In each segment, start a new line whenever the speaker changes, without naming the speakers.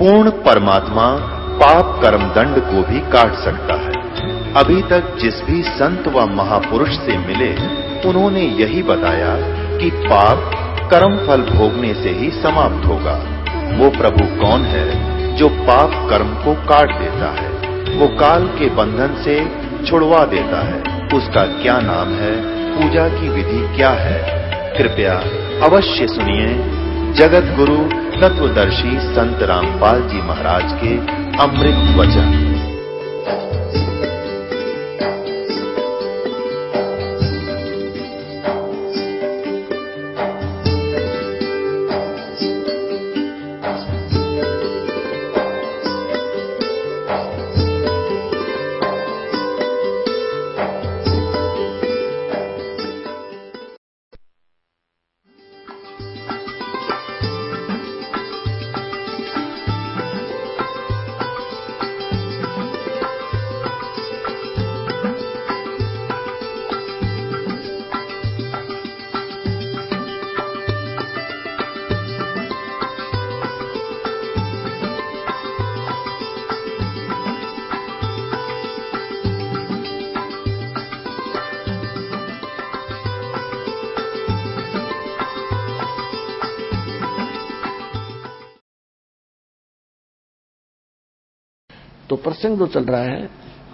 पूर्ण परमात्मा पाप कर्म दंड को भी काट सकता है। अभी तक जिस भी संत व महापुरुष से मिले उन्होंने यही बताया कि पाप कर्म फल भोगने से ही समाप्त होगा। वो प्रभु कौन है जो पाप कर्म को काट देता है, वो काल के बंधन से छुड़वा देता है। उसका क्या नाम है, पूजा की विधि क्या है? कृपया अवश्य सुनिए जगत गुरु तत्वदर्शी संत रामपाल जी महाराज के अमृत वचन।
तो प्रसंग जो चल रहा है,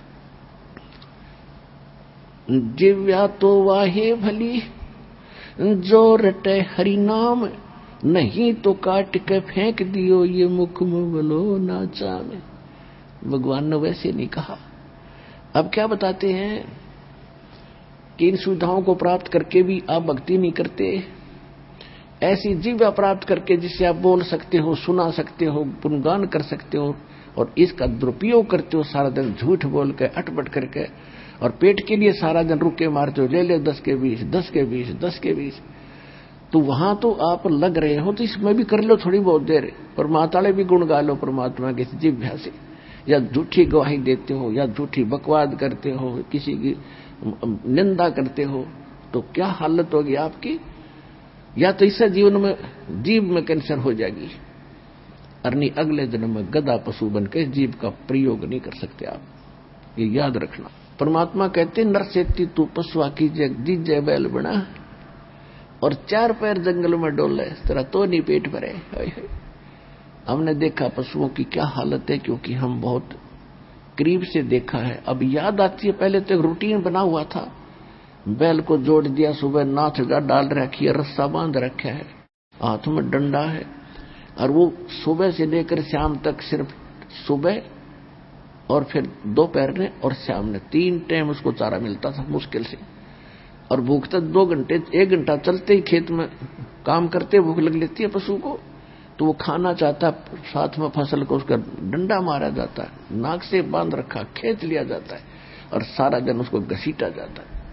जिव्या तो वाहे भली जो रटे हरि नाम, नहीं तो काट के फेंक दियो ये मुख में बोलो नाचा में। भगवान ने वैसे नहीं कहा। अब क्या बताते हैं कि इन सुविधाओं को प्राप्त करके भी आप भक्ति नहीं करते। ऐसी जिव्या प्राप्त करके जिससे आप बोल सकते हो, सुना सकते हो, गुणगान कर सकते हो, और इसका दुरुपयोग करते हो सारा दिन झूठ बोल के अटपट करके, और पेट के लिए सारा दिन रुके मारते हो, ले ले 10 के 20, 10 के 20, 10 के 20। तो वहां तो आप लग रहे हो, तो इसमें भी कर लो थोड़ी बहुत देर। परमात्मा भी गुण गा लो परमात्मा के जिह्वा से, या झूठी गवाही देते हो, या झूठी बकवाद करते हो, किसी की निंदा करते हो, तो क्या हालत होगी आपकी। या तो इससे जीवन में जीव में कैंसर हो जाएगी, और नहीं अगले जन्म में गधा पशु बन के जीव का प्रयोग नहीं कर सकते आप, ये याद रखना। परमात्मा कहते नर सेती तू पशुआ की दीजे बैल बना, और 4 पैर जंगल में डोले तेरा तो नहीं पेट भरे। हमने देखा पशुओं की क्या हालत है, क्योंकि हम बहुत करीब से देखा है। अब याद आती है, पहले तो एक रूटीन बना हुआ था, बैल को जोड़ दिया, सुबह नाथ डाल रखी है, रस्सा बांध रखा है, हाथ में डंडा है, और वो सुबह से लेकर शाम तक सिर्फ सुबह और फिर दोपहर ने और शाम ने 3 टाइम उसको चारा मिलता था मुश्किल से। और भूख तक 2 घंटे 1 घंटा चलते ही खेत में काम करते भूख लग लेती है पशु को, तो वो खाना चाहता, साथ में फसल को उसका डंडा मारा जाता है, नाक से बांध रखा खेत लिया जाता है, और सारा दिन उसको घसीटा जाता है।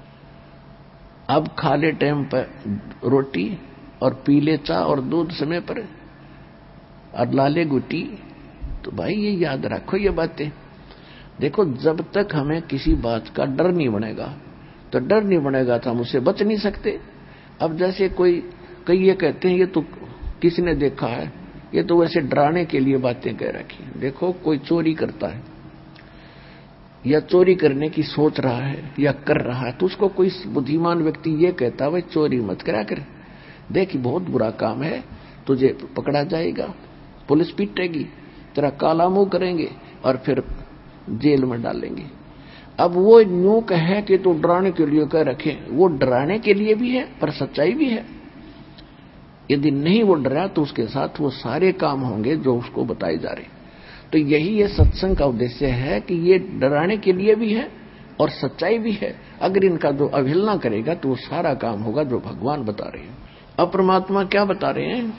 अब खा ले टाइम पर रोटी और पी ले चाह और दूध समय पर, और लाले गुटी। तो भाई ये याद रखो ये बातें। देखो जब तक हमें किसी बात का डर नहीं बनेगा, तो डर नहीं बनेगा तो हम उससे बच नहीं सकते। अब जैसे कई ये कहते हैं, ये तो किसने देखा है, ये तो वैसे डराने के लिए बातें कह रखी। देखो कोई चोरी करता है या चोरी करने की सोच रहा है या कर रहा है, तो उसको कोई बुद्धिमान व्यक्ति ये कहता है भाई चोरी मत करा कर, देखिए बहुत बुरा काम है, तुझे पकड़ा जाएगा, पुलिस पीटेगी, तेरा काला मुंह करेंगे और फिर जेल में डालेंगे। अब वो न्यू कहे कि तो डराने के लिए कह रखे, वो डराने के लिए भी है पर सच्चाई भी है। यदि नहीं वो डरा तो उसके साथ वो सारे काम होंगे जो उसको बताए जा रहे। तो यही ये सत्संग का उद्देश्य है कि ये डराने के लिए भी है और सच्चाई भी है। अगर इनका जो अवहेलना करेगा तो वो सारा काम होगा जो भगवान बता रहे हैं। अब परमात्मा क्या बता रहे हैं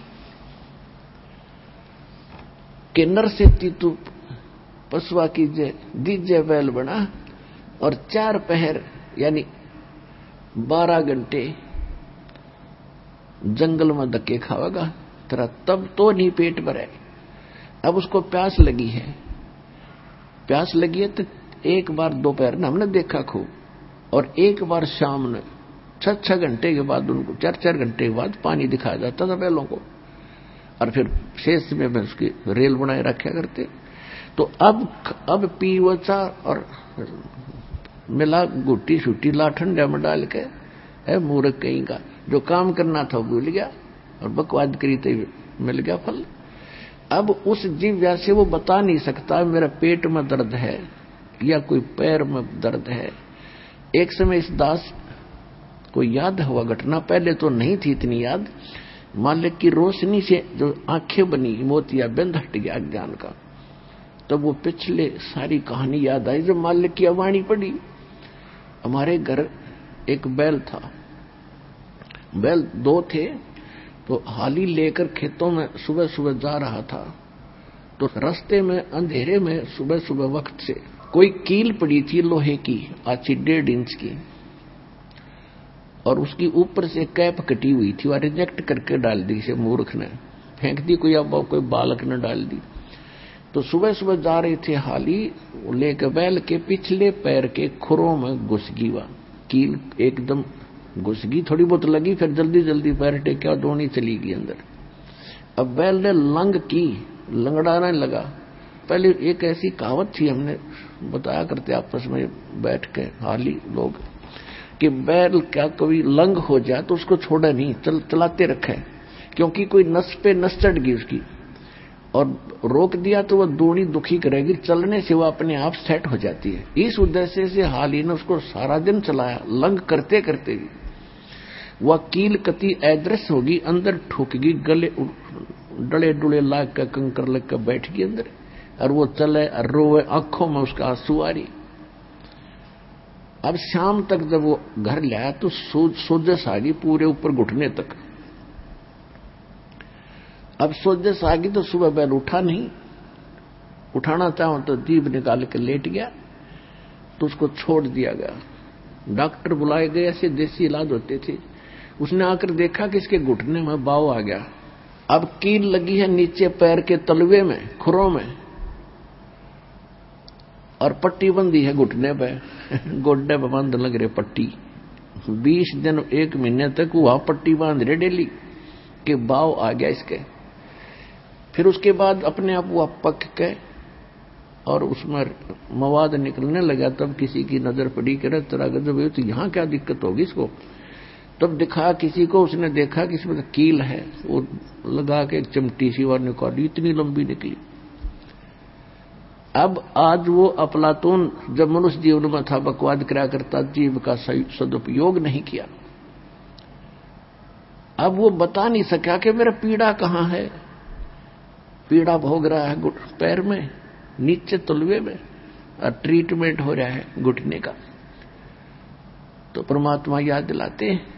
कि नर से तू पशुआ कीजिए दीजिए बैल बना, और 4 पहर यानी 12 घंटे जंगल में धक्के खाएगा तेरा, तब तो नहीं पेट भरे। अब उसको प्यास लगी है, प्यास लगी है तो एक बार दोपहर ने हमने देखा खूब, और एक बार शाम ने 6-6 घंटे के बाद उनको 4-4 घंटे के बाद पानी दिखाया जाता था बैलों को। और फिर शेष में उसकी रेल बनाए रखा करते। तो अब पी वचा और मिला गुट्टी छुट्टी ला ठंडा में डाल के, है मूर्ख कहीं का, जो काम करना था भूल गया और बकवाद करी तो मिल गया फल। अब उस जिह्वा से वो बता नहीं सकता मेरा पेट में दर्द है या कोई पैर में दर्द है। एक समय इस दास को याद हुआ घटना, पहले तो नहीं थी इतनी याद, मालिक की रोशनी से जो आंखें बनी मोतियाबिंद हट गया अज्ञान का। तब वो पिछले सारी कहानी याद आई जब मालिक की अवाणी पड़ी। हमारे घर एक बैल था, बैल 2 थे, तो हाली लेकर खेतों में सुबह सुबह जा रहा था। तो रास्ते में अंधेरे में सुबह सुबह वक्त से कोई कील पड़ी थी लोहे की, आची 1.5 इंच की, और उसकी ऊपर से कैप कटी हुई थी और रिजेक्ट करके डाल दी, से मूर्ख ने फेंक दी, कोई बालक ने डाल दी। तो सुबह सुबह जा रहे थे हाली लेकर, बैल के पिछले पैर के खुरों में घुस गई वह कील, एकदम घुस गई, थोड़ी बहुत लगी, फिर जल्दी जल्दी पैर टेका, दोनी चली गई अंदर। अब बैल ने लंग की, लंगड़ाने लगा। पहले एक ऐसी कहावत थी, हमने बताया करते आपस में बैठ के हाली लोग, कि बैल क्या कभी लंग हो जाए तो उसको छोड़े नहीं, चलाते रखे, क्योंकि कोई नस पे नस चढ़ गई उसकी और रोक दिया तो वह दूनी दुखी करेगी, चलने से वह अपने आप सेट हो जाती है। इस उद्देश्य से हाली ने उसको सारा दिन चलाया, लंग करते करते भी वह कील कति अदृश्य होगी, अंदर ठोकेगी, गले डले डुले लाग कर कंकर लग कर बैठ गई अंदर, और वो चले और रोए, आंखों में उसका आंसू आ रही। अब शाम तक जब वो घर लाया तो सोजस आ गई पूरे ऊपर घुटने तक। अब सोजस आ गई तो सुबह बैल उठा नहीं, उठाना चाहो तो जीभ निकाल के लेट गया, तो उसको छोड़ दिया गया। डॉक्टर बुलाए गए, ऐसे देसी इलाज होते थे। उसने आकर देखा कि इसके घुटने में बाव आ गया। अब कील लगी है नीचे पैर के तलवे में, खुरों में, और पट्टी बंदी है घुटने पे, गोड्डे पे बंद लग रहे पट्टी। 20 दिन 1 महीने तक वहां पट्टी बांध रहे डेली के, बाव आ गया इसके। फिर उसके बाद अपने आप वो पक के और उसमें मवाद निकलने लगा। तब किसी की नजर पड़ी, करे तरह गजब, तो यहाँ क्या दिक्कत होगी इसको। तब दिखा किसी को, उसने देखा कि इसमें कील है, वो लगा के एक चिमटी सी और निकाली, इतनी लंबी निकली। अब आज वो अफलातून जब मनुष्य जीवन में था बकवाद करा करता, जीव का सदुपयोग नहीं किया। अब वो बता नहीं सका कि मेरा पीड़ा कहाँ है। पीड़ा भोग रहा है पैर में, नीचे तलवे में, और ट्रीटमेंट हो रहा है घुटने का। तो परमात्मा याद दिलाते हैं,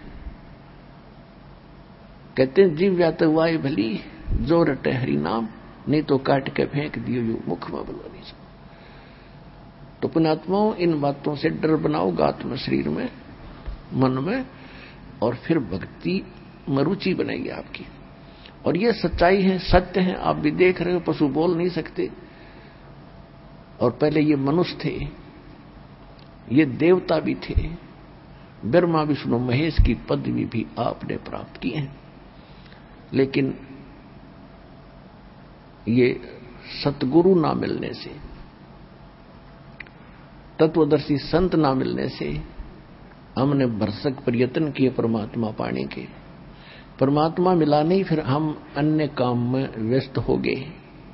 कहते हैं जीव या तो वाई भली जो रटे हरि नाम, नहीं तो काट के फेंक दियो यू मुख में बलवानी। तो पुण्यात्माओं, इन बातों से डर बनाओ आत्म शरीर में, मन में, और फिर भक्ति में रुचि बनेगी आपकी। और ये सच्चाई है, सत्य है, आप भी देख रहे हो, पशु बोल नहीं सकते। और पहले ये मनुष्य थे, ये देवता भी थे, ब्रह्मा विष्णु महेश की पदवी भी आपने प्राप्त की है। लेकिन ये सतगुरु ना मिलने से, तत्वदर्शी संत ना मिलने से हमने भरसक प्रयत्न किए परमात्मा पाने के, परमात्मा मिला नहीं, फिर हम अन्य काम में व्यस्त हो गए,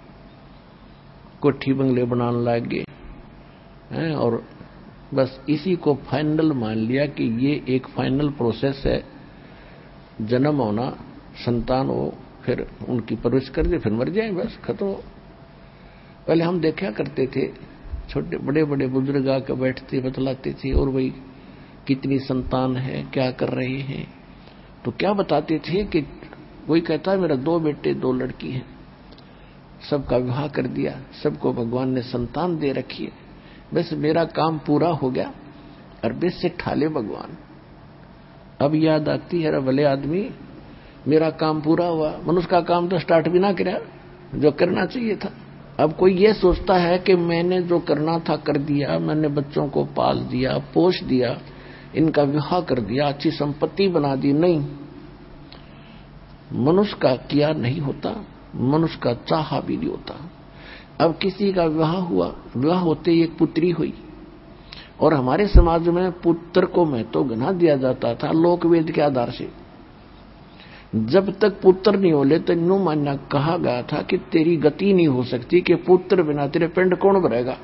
कोठी बंगले बनाने लग गए, और बस इसी को फाइनल मान लिया कि ये एक फाइनल प्रोसेस है, जन्म होना, संतान हो, फिर उनकी परवरिश कर दे, फिर मर जाए, बस खत्म हो। पहले हम देखा करते थे, छोटे बड़े बड़े बुजुर्ग आकर बैठते बतलाते थे, और वही कितनी संतान है, क्या कर रहे हैं, तो क्या बताते थे कि वही कहता है मेरा 2 बेटे 2 लड़की हैं, सबका विवाह कर दिया, सबको भगवान ने संतान दे रखी है, बस मेरा काम पूरा हो गया, और बस से ठाले भगवान। अब याद आती है, भले आदमी मेरा काम पूरा हुआ, मनुष्य का काम तो स्टार्ट भी ना किया जो करना चाहिए था। अब कोई ये सोचता है कि मैंने जो करना था कर दिया, मैंने बच्चों को पाल दिया, पोष दिया, इनका विवाह कर दिया, अच्छी संपत्ति बना दी। नहीं, मनुष्य का किया नहीं होता, मनुष्य का चाहा भी नहीं होता। अब किसी का विवाह हुआ, विवाह होते ही एक पुत्री हुई, और हमारे समाज में पुत्र को महत्व घना दिया जाता था लोकवेद के आधार से। जब तक पुत्र नहीं होले तो नो मानना कहा गया था कि तेरी गति नहीं हो सकती, कि पुत्र बिना तेरे पिंड कौन भरेगा।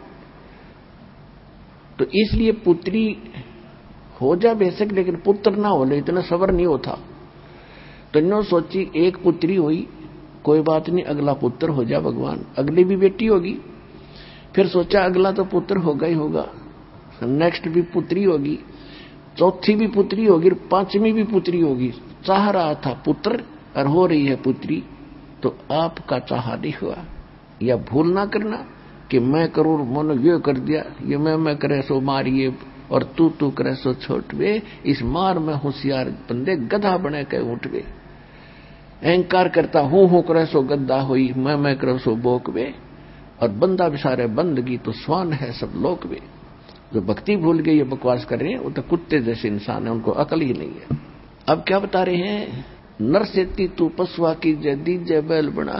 तो इसलिए पुत्री हो जा बेशक, लेकिन पुत्र ना होले इतना सबर नहीं होता। तो नो सोची एक पुत्री हुई, कोई बात नहीं, अगला पुत्र हो जा भगवान, अगली भी बेटी होगी। फिर सोचा अगला तो पुत्र होगा ही होगा, नेक्स्ट भी पुत्री होगी, चौथी भी पुत्री होगी, पांचवी भी पुत्री होगी। चाह रहा था पुत्र और हो रही है पुत्री। तो आपका चाह नहीं हुआ। या भूल ना करना कि मैं करूं, मन ये कर दिया, ये मैं करे सो मारिए और तू करे सो छोटवे। इस मार में होशियार बंदे गधा बने के उठवे। अहंकार करता हूं करे सो गद्दा हुई, मैं करे सो बोकवे। और बंदा बिसारे बंदगी तो स्वान है सब लोक में। जो भक्ति भूल के ये बकवास कर रहे हैं वो तो कुत्ते जैसे इंसान है, उनको अकल ही नहीं है। अब क्या बता रहे हैं, नर सेती तू पशुआ की जय दीजय बैल बना,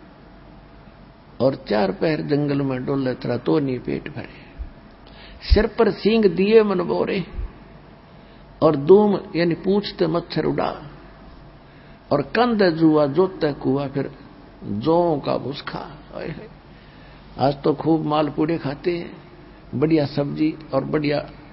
और 4 पैर जंगल में डोले तेरा तो नहीं पेट भरे। सिर पर सींग दिए मन बोरे, और दूम यानी पूछते मच्छर उड़ा, और कंध जुआ जोते कुआ, फिर जौ का भूसखा। आज तो खूब मालपूड़े खाते हैं, बढ़िया सब्जी और बढ़िया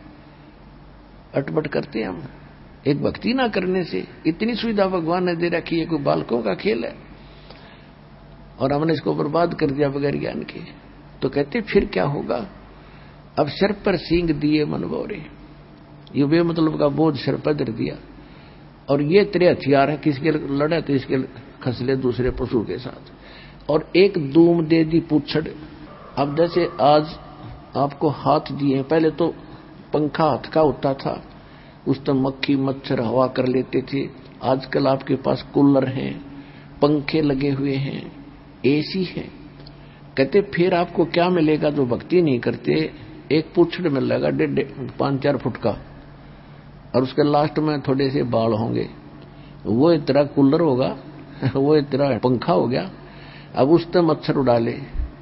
अटपट करते हैं हम। एक भक्ति ना करने से इतनी सुविधा भगवान ने दे रखी है, कोई बालकों का खेल है, और हमने इसको बर्बाद कर दिया बगैर ज्ञान के। तो कहते फिर क्या होगा। अब सिर पर सींग दिए मन बोरे, ये बेमतलब का बोझ सिर पर धर दिया, और ये तेरे हथियार है, किसके लड़े तो इसके खसले दूसरे पशु के साथ। और एक दूम दे दी पूछड़। अब जैसे आज आपको हाथ दिए, पहले तो पंखा हाथ का होता था, उस तो मक्खी मच्छर हवा कर लेते थे। आजकल आपके पास कूलर हैं, पंखे लगे हुए हैं, एसी है। कहते फिर आपको क्या मिलेगा जो भक्ति नहीं करते। एक पूछड़ मिलेगा 5-4 फुट का, और उसके लास्ट में थोड़े से बाल होंगे। वो इतना कूलर होगा, वो इतना पंखा हो गया। अब उस तो मच्छर उड़ा ले,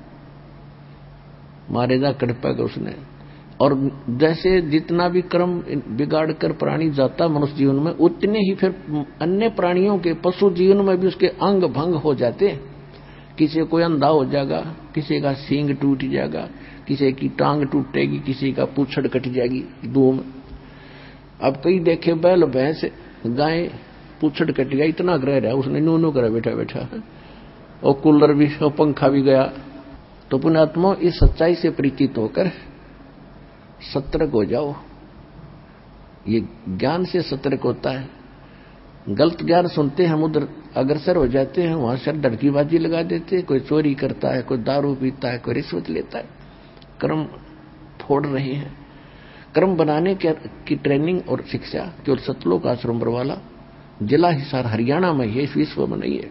मारेगा कड़पेगा उसने। और जैसे जितना भी कर्म बिगाड़ कर प्राणी जाता मनुष्य जीवन में, उतने ही फिर अन्य प्राणियों के पशु जीवन में भी उसके अंग भंग हो जाते। किसी को अंधा हो जाएगा, किसी का सींग टूट जाएगा, किसी की टांग टूटेगी, किसी का पूछड़ कट जाएगी धूम। अब कई देखे बैल भैंस गाय पूछड़ कट गया, इतना ग्रह रहा उसने नूनू करा बैठा बैठा, और कूलर भी और पंखा भी गया। तो पुण्यात्मा इस सच्चाई से परिचित होकर सतर्क हो जाओ। ये ज्ञान से सतर्क होता है। गलत ज्ञान सुनते हम उधर अग्रसर हो जाते हैं, वहां सर डरकीबाजी लगा देते। कोई चोरी करता है, कोई दारू पीता है, कोई रिश्वत लेता है। कर्म फोड़ रहे हैं। कर्म बनाने की ट्रेनिंग और शिक्षा केवल सतलोक आश्रम बरवाला, जिला हिसार हरियाणा में है, इस विश्व में नहीं है।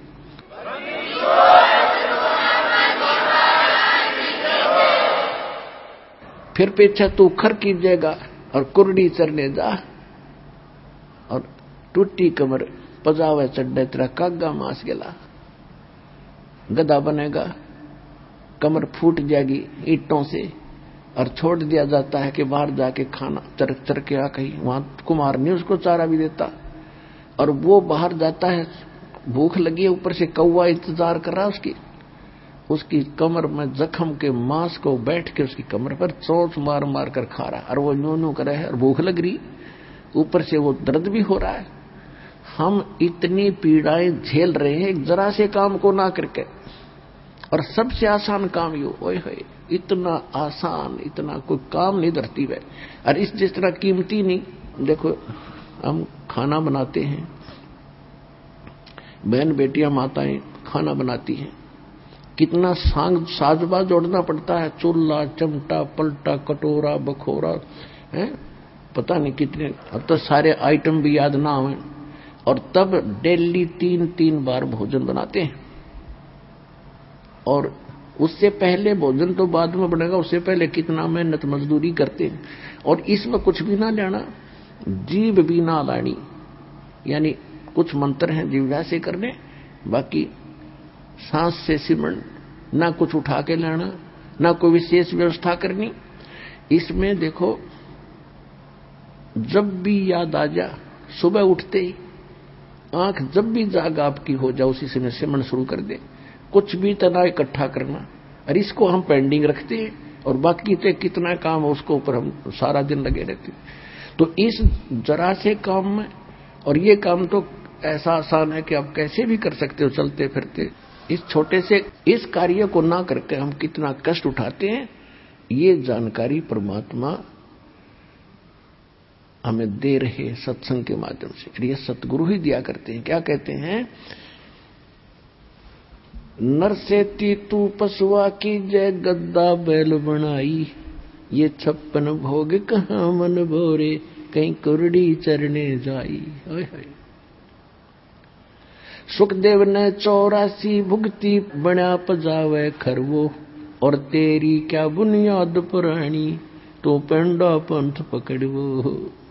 फिर पीछे तू खर कीजिएगा और कुर्डी चरने जा, और टूटी कमर पजावे चढ़े तेरा कागा मास गेला। गधा बनेगा, कमर फूट जाएगी ईंटों से, और छोड़ दिया जाता है कि बाहर जाके खाना चर के आ, कहीं वहां कुमार नहीं उसको चारा भी देता, और वो बाहर जाता है, भूख लगी है, ऊपर से कौवा इंतजार कर रहा है उसकी कमर में जख्म के मांस को बैठ के उसकी कमर पर चोट मार मार कर खा रहा है, और वो न्यू कर रहा है, और भूख लग रही, ऊपर से वो दर्द भी हो रहा है। हम इतनी पीड़ाएं झेल रहे हैं जरा से काम को ना करके, और सबसे आसान काम यो, ओए होए इतना आसान, इतना कोई काम नहीं धरती है। और इस जिस तरह कीमती नहीं। देखो हम खाना बनाते हैं, बहन बेटियां माताएं खाना बनाती हैं, कितना साजबाज जोड़ना पड़ता है, चूल्हा चमटा पलटा कटोरा बखोरा है, पता नहीं कितने। अब तो सारे आइटम भी याद ना आए, और तब डेली 3-3 बार भोजन बनाते हैं। और उससे पहले भोजन तो बाद में बनेगा, उससे पहले कितना मेहनत मजदूरी करते हैं। और इसमें कुछ भी ना लेना, जीव भी ना लानी, यानी कुछ मंत्र हैं जीव से करने, बाकी सांस से सिमरण, ना कुछ उठा के लाना, ना कोई विशेष व्यवस्था करनी। इसमें देखो, जब भी याद आ जा, सुबह उठते ही आंख जब भी जाग आपकी हो जाए उसी समय सिमरण शुरू कर दे। कुछ भी तनाव इकट्ठा करना, और इसको हम पेंडिंग रखते हैं, और बाकी तो कितना काम है उसको ऊपर हम सारा दिन लगे रहते हैं। तो इस जरा से काम में, और ये काम तो ऐसा आसान है कि आप कैसे भी कर सकते हो चलते फिरते, इस छोटे से इस कार्य को ना करके हम कितना कष्ट उठाते हैं, ये जानकारी परमात्मा हमें दे रहे सत्संग के माध्यम से। ये सतगुरु ही दिया करते हैं। क्या कहते हैं, नर से तू पशुआ की जय गद्दा बैल बनाई, ये 56 भोग कहाँ मन भोरे, कहीं कुरड़ी चरने जाई। हाय हाय। सुखदेव ने 84 भुगती बना पजावे खरवो, और तेरी क्या बुनियाद पुरानी, तो पेंडा पंथ पकड़वो।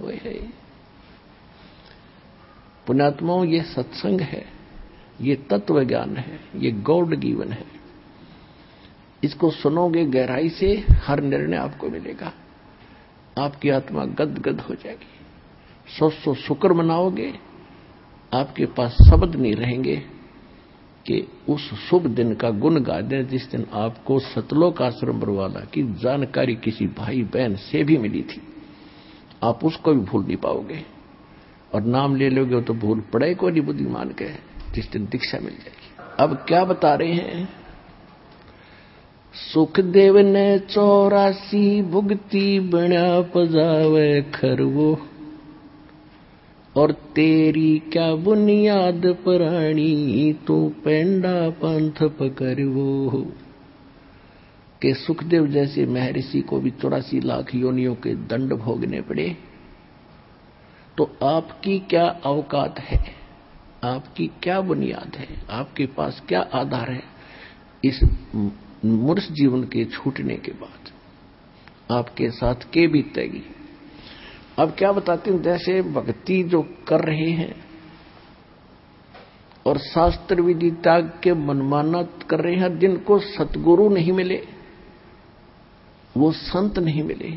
पुण्यात्माओं, ये सत्संग है, ये तत्व ज्ञान है, ये गॉड गिवन है। इसको सुनोगे गहराई से, हर निर्णय आपको मिलेगा, आपकी आत्मा गदगद हो जाएगी। 100 शुक्र मनाओगे, आपके पास शब्द नहीं रहेंगे कि उस शुभ दिन का गुण गा दें जिस दिन आपको सतलोक आश्रम बरवाला की जानकारी किसी भाई बहन से भी मिली थी। आप उसको भी भूल नहीं पाओगे, और नाम ले लोगे तो भूल पड़े को नहीं बुद्धिमान के, जिस दिन दीक्षा मिल जाएगी। अब क्या बता रहे हैं, सुखदेव ने 84 भुगती बना पजावे खरवो, और तेरी क्या बुनियाद पुरानी, तू पेंडा पंथ पकड़वो। कि सुखदेव जैसे महर्षि को भी 84 लाख योनियों के दंड भोगने पड़े, तो आपकी क्या औकात है, आपकी क्या बुनियाद है, आपके पास क्या आधार है इस मूर्ख जीवन के छूटने के बाद आपके साथ के बीतेगी। अब क्या बताते हैं, जैसे भक्ति जो कर रहे हैं और शास्त्र विधि त्याग के मनमाना कर रहे हैं, जिनको सतगुरु नहीं मिले, वो संत नहीं मिले।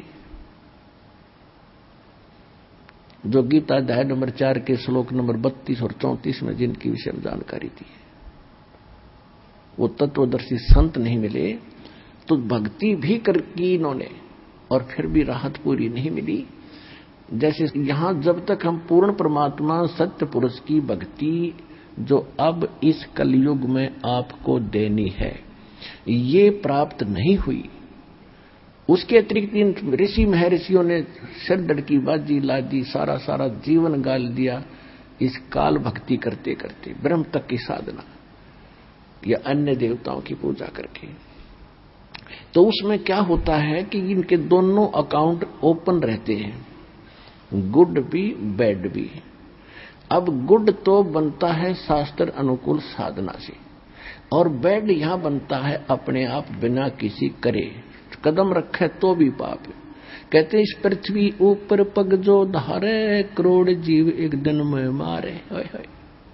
जो गीता अध्याय नंबर 4 के श्लोक नंबर 32 और 34 में जिनकी विषय में जानकारी दी है, वो तत्वदर्शी संत नहीं मिले, तो भक्ति भी कर की इन्होंने और फिर भी राहत पूरी नहीं मिली। जैसे यहां जब तक हम पूर्ण परमात्मा सत्य पुरुष की भक्ति जो अब इस कलयुग में आपको देनी है, ये प्राप्त नहीं हुई, उसके अतिरिक्त इन ऋषि महर्षियों ने सिरदर्द की बाजी ला दी, सारा जीवन गाल दिया इस काल भक्ति करते करते, ब्रह्म तक की साधना या अन्य देवताओं की पूजा करके। तो उसमें क्या होता है कि इनके दोनों अकाउंट ओपन रहते हैं, गुड भी बैड भी। अब गुड तो बनता है शास्त्र अनुकूल साधना से, और बैड यहां बनता है अपने आप बिना किसी करे, कदम रखे तो भी पाप। कहते इस पृथ्वी ऊपर पग जो धारे, करोड़ जीव एक दिन में मारे। हाय हाय।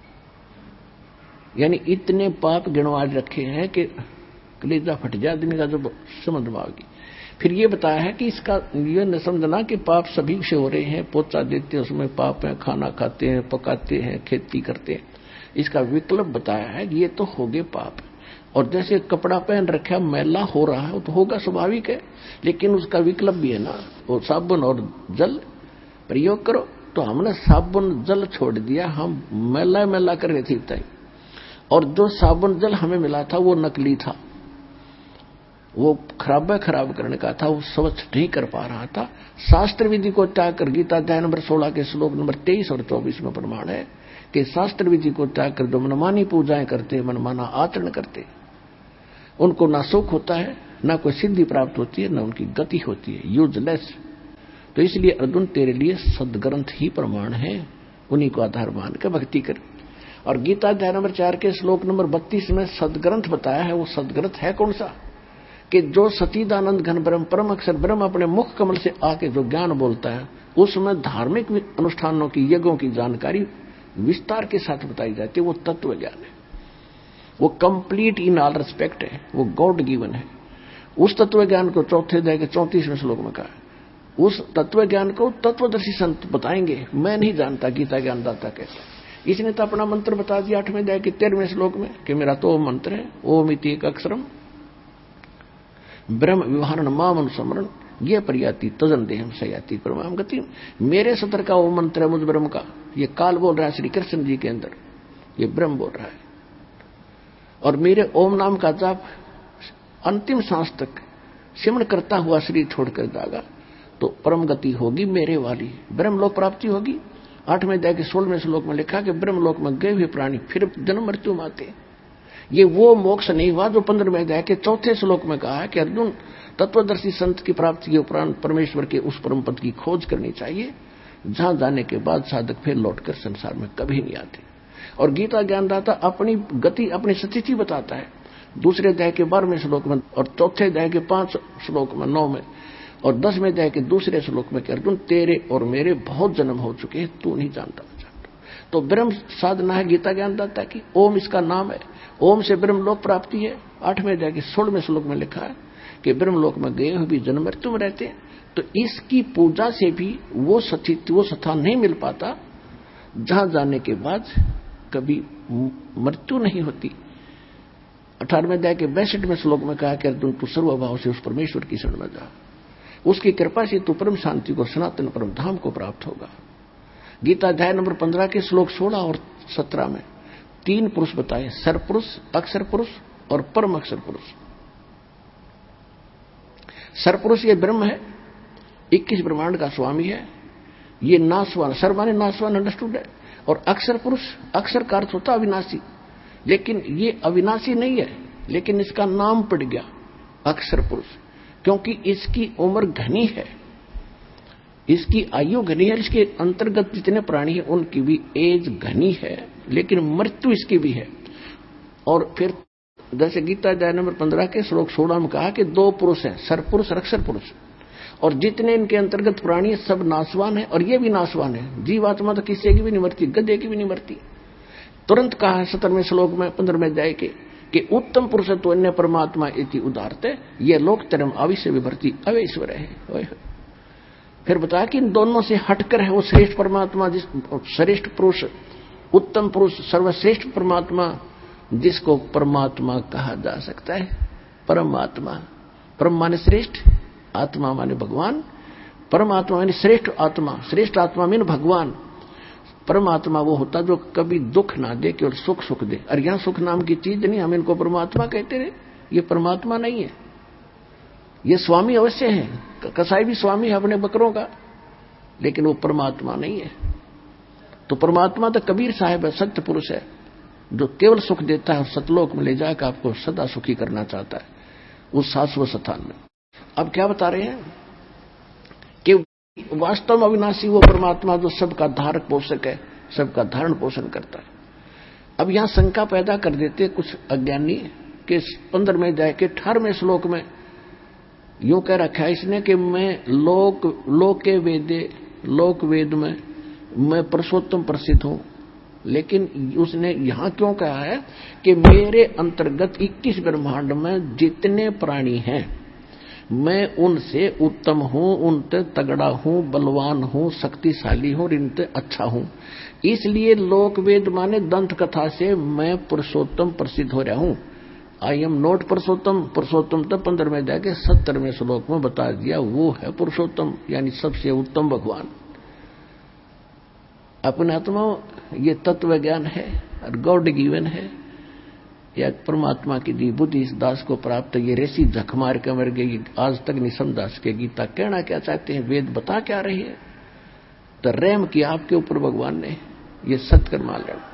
यानी इतने पाप गिनवा रखे हैं कि कलेजा फट जाए आदमी का जब समझ में आएगी। फिर ये बताया है कि इसका ये न समझना कि पाप सभी से हो रहे हैं, पोचा देते हैं उसमें पाप है, खाना खाते हैं, पकाते हैं, खेती करते हैं, इसका विकल्प बताया है। ये तो हो गए पाप, और जैसे कपड़ा पहन रखा मैला हो रहा है, वो तो होगा, स्वाभाविक है, लेकिन उसका विकल्प भी है ना, वो साबुन और जल प्रयोग करो। तो हमने साबुन जल छोड़ दिया, हम मैला कर रहे थे, और जो साबुन जल हमें मिला था वो नकली था, वो खराब करने का था, वो स्वच्छ नहीं कर पा रहा था। शास्त्र विधि को त्याग कर, गीता अध्याय नंबर 16 के श्लोक नंबर 23 और 24 में प्रमाण है कि शास्त्र विधि को त्याग कर जो मनमानी पूजाएं करते, मनमाना आचरण करते, उनको ना सुख होता है, ना कोई सिद्धि प्राप्त होती है, ना उनकी गति होती है, यूजलेस। तो इसलिए अर्जुन तेरे लिए सदग्रंथ ही प्रमाण है, उन्हीं को आधार मान कर भक्ति कर। और गीता अध्याय नंबर 4 के श्लोक नंबर 32 में सदग्रंथ बताया है। वो सदग्रंथ है कौन सा? कि जो सतीदानंद घन ब्रह्म परम अक्षर ब्रह्म अपने मुख कमल से आके जो ज्ञान बोलता है, उसमें धार्मिक अनुष्ठानों की, यज्ञों की जानकारी विस्तार के साथ बताई जाती है। वो तत्व ज्ञान है, वो कंप्लीट इन ऑल रिस्पेक्ट है, वो गॉड गिवन है। उस तत्व ज्ञान को चौथे अध्याय के 34वें श्लोक में कहा है। उस तत्व ज्ञान को तत्वदर्शी संत बताएंगे, मैं नहीं जानता, गीता ज्ञानदाता कहते। इसने तो अपना मंत्र बता दिया 8वें अध्याय के 13वें श्लोक में कि मेरा तो मंत्र है, ओम इति एक अक्षरम ब्रह्म व्यवहारण माम अनुस्मरण ये परियाति तजन देहम सयाति परमाम गति। मेरे सतर का वो मंत्र है मुझ ब्रह्म का। ये काल बोल रहा है श्री कृष्ण जी के अंदर, ये ब्रह्म बोल रहा है। और मेरे ओम नाम का जाप अंतिम सांस तक सिमरण करता हुआ शरीर छोड़कर जागा तो परम गति होगी मेरे वाली, ब्रह्मलोक प्राप्ति होगी। 8वें अध्याय के 16वें श्लोक में लिखा कि ब्रह्मलोक में गए हुए प्राणी फिर जन्म मृत्यु में आते। ये वो मोक्ष नहीं हुआ जो 15वें अध्याय के 4थे श्लोक में कहा है कि अर्जुन तत्वदर्शी संत की प्राप्ति के उपरांत परमेश्वर के उस परम पद की खोज करनी चाहिए जहां जाने के बाद साधक फिर लौटकर संसार में कभी नहीं आते। और गीता ज्ञानदाता अपनी गति अपनी स्थिति बताता है। दूसरे अध्याय के 12वें श्लोक में और चौथे अध्याय के 5 श्लोक में 9 में और 10वें अध्याय के दूसरे श्लोक में कि अर्जुन तेरे और मेरे बहुत जन्म हो चुके हैं, तू नहीं जानता। तो ब्रह्म साधना है गीता ज्ञानदाता की, ओम इसका नाम है। ओम से ब्रह्मलोक प्राप्ति है। 8वें अध्याय के 16वें श्लोक में लिखा है कि ब्रह्मलोक में गए हुए भी जन्म मृत्यु में रहते हैं। तो इसकी पूजा से भी वो स्थान नहीं मिल पाता जहां जाने के बाद कभी मृत्यु नहीं होती। 18वें अध्याय के 62वें श्लोक में कहा कि अर्जुन तू सर्वभाव से उस परमेश्वर की शरण में जा, उसकी कृपा से तू परम शांति को सनातन परम धाम को प्राप्त होगा। गीता अध्याय नंबर 15 के श्लोक 16 और 17 में 3 पुरुष बताए, सरपुरुष, अक्षर पुरुष और परम अक्षर पुरुष। सरपुरुष ये ब्रह्म है, 21 ब्रह्मांड का स्वामी है, ये नाशवान, सर माने नाशवान अंडरस्टूड है। और अक्षर पुरुष, अक्षर का अर्थ होता अविनाशी, लेकिन ये अविनाशी नहीं है, लेकिन इसका नाम पड़ गया अक्षर पुरुष क्योंकि इसकी उम्र घनी है, इसकी आयु घनी है, इसके अंतर्गत जितने प्राणी हैं उनकी भी एज घनी है, लेकिन मृत्यु इसकी भी है। और फिर जैसे गीता अध्याय नंबर 15 के श्लोक 16 में कहा कि 2 पुरुष हैं, सरपुरुष और अक्षर पुरुष, और जितने इनके अंतर्गत प्राणी सब नाशवान है और ये भी नाशवान है। जीवात्मा तो किसी की भी नहीं मरती, गधे की भी नहीं मरती। तुरंत कहा है 17वें श्लोक में 15वें अध्याय के कि उत्तम पुरुष तो अन्य परमात्मा इति उदारते ये लोक तरम आविश्य विभर्ति अवैश्वर है। फिर बताया कि इन दोनों से हटकर है वो श्रेष्ठ परमात्मा, जिस श्रेष्ठ पुरुष, उत्तम पुरुष, सर्वश्रेष्ठ परमात्मा जिसको परमात्मा कहा जा सकता है। परमात्मा, परम माने श्रेष्ठ, आत्मा माने भगवान, परमात्मा माने श्रेष्ठ आत्मा, श्रेष्ठ आत्मा माने भगवान। परमात्मा वो होता जो कभी दुख ना दे, केवल सुख सुख दे। और यहां सुख नाम की चीज नहीं, हम इनको परमात्मा कहते रहे, ये परमात्मा नहीं है। ये स्वामी अवश्य है, कसाई भी स्वामी है अपने बकरों का, लेकिन वो परमात्मा नहीं है। तो परमात्मा तो कबीर साहब है, सत्य पुरुष है, जो केवल सुख देता है और सतलोक में ले जाकर आपको सदा सुखी करना चाहता है उस शाश्वत स्थान में। अब क्या बता रहे हैं कि वास्तव में अविनाशी वो परमात्मा जो सबका धारक पोषक है, सबका धारण पोषण करता है। अब यहां शंका पैदा कर देते कुछ अज्ञानी कि 15वें अध्याय के 18वें श्लोक में यूं कह रखा है इसने कि मैं लोक वेद में मैं पुरुषोत्तम प्रसिद्ध हूं, लेकिन उसने यहां क्यों कहा है कि मेरे अंतर्गत 21 ब्रह्मांड में जितने प्राणी हैं मैं उनसे उत्तम हूं, उनसे तगड़ा हूं, बलवान हूं, शक्तिशाली हूं और इनसे अच्छा हूं। इसलिए लोक वेद माने दंत कथा से मैं पुरुषोत्तम प्रसिद्ध हो रहा हूं। आई एम नॉट पुरुषोत्तम। पुरुषोत्तम तो 15वें अध्याय के 70वें श्लोक में बता दिया, वो है पुरुषोत्तम, यानी सबसे उत्तम भगवान। अपने आत्मा ये तत्व ज्ञान है और गॉड गिवन है, या परमात्मा की दी बुद्धि इस दास को प्राप्त। ये ऋषि झक मार के मर गई, आज तक नहीं समझा सके गीता कहना क्या चाहते हैं, वेद बता क्या रही है। तो रहम किया आपके ऊपर भगवान ने, ये सत्कर मान लिया।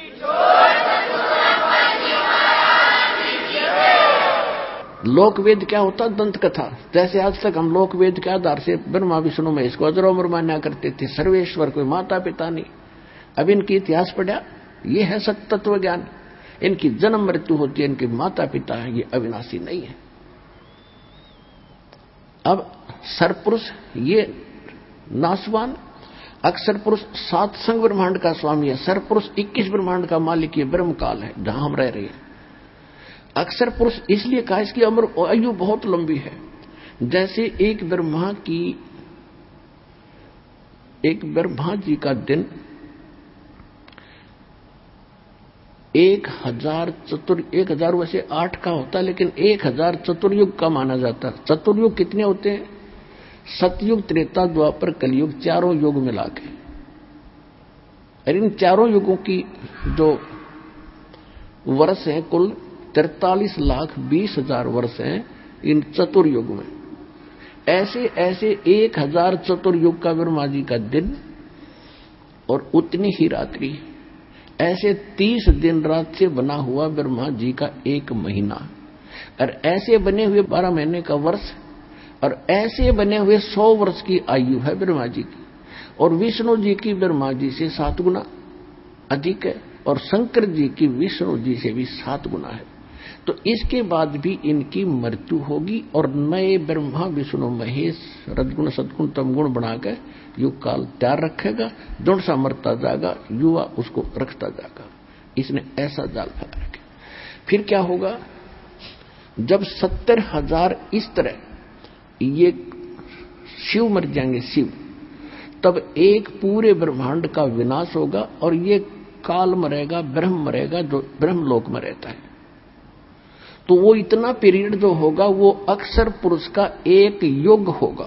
लोक वेद क्या होता, दंत कथा। जैसे आज तक हम लोक वेद के आधार से ब्रह्मा विष्णु महेश को अजरोमर मान्या करते थे, सर्वेश्वर कोई माता पिता नहीं। अब इनकी इतिहास पढ़ा, ये है सत्य तत्व ज्ञान। इनकी जन्म मृत्यु होती है, इनके माता पिता है, ये अविनाशी नहीं है। अब सरपुरुष ये नाशवान, अक्षर पुरुष 7 संग ब्रह्मांड का स्वामी है, सरपुरुष 21 ब्रह्मांड का मालिक, ये ब्रह्म काल है जहां हम रह रहे हैं। अक्षर पुरुष इसलिए कहा इसकी आयु बहुत लंबी है। जैसे एक ब्रह्मा जी का दिन 1000 वैसे 8 का होता है, लेकिन 1000 चतुर्युग का माना जाता है। चतुर्युग कितने होते हैं? सतयुग, त्रेता, द्वापर, कलयुग, चारों युग मिला के। और इन चारों युगों की जो वर्ष हैं कुल 43,20,000 वर्ष हैं इन चतुर्युग में। ऐसे 1000 चतुर्युग का ब्रह्मा जी का दिन और उतनी ही रात्रि, ऐसे 30 दिन रात से बना हुआ ब्रह्मा जी का एक महीना, और ऐसे बने हुए 12 महीने का वर्ष, और ऐसे बने हुए 100 वर्ष की आयु है ब्रह्मा जी की। और विष्णु जी की ब्रह्मा जी से 7 गुना अधिक है, और शंकर जी की विष्णु जी से भी 7 गुना है। तो इसके बाद भी इनकी मृत्यु होगी और नए ब्रह्मा विष्णु महेश रजगुण सदगुण तमगुण बनाकर युग काल तैयार रखेगा। जो सा मरता जाएगा युवा उसको रखता जाएगा। इसने ऐसा जाल फैला रखे। फिर क्या होगा? जब 70,000 इस तरह ये शिव मर जाएंगे, शिव, तब एक पूरे ब्रह्मांड का विनाश होगा और ये काल मरेगा, ब्रह्म मरेगा जो ब्रह्मलोक में रहता है। तो वो इतना पीरियड जो होगा वो अक्षर पुरुष का एक युग होगा।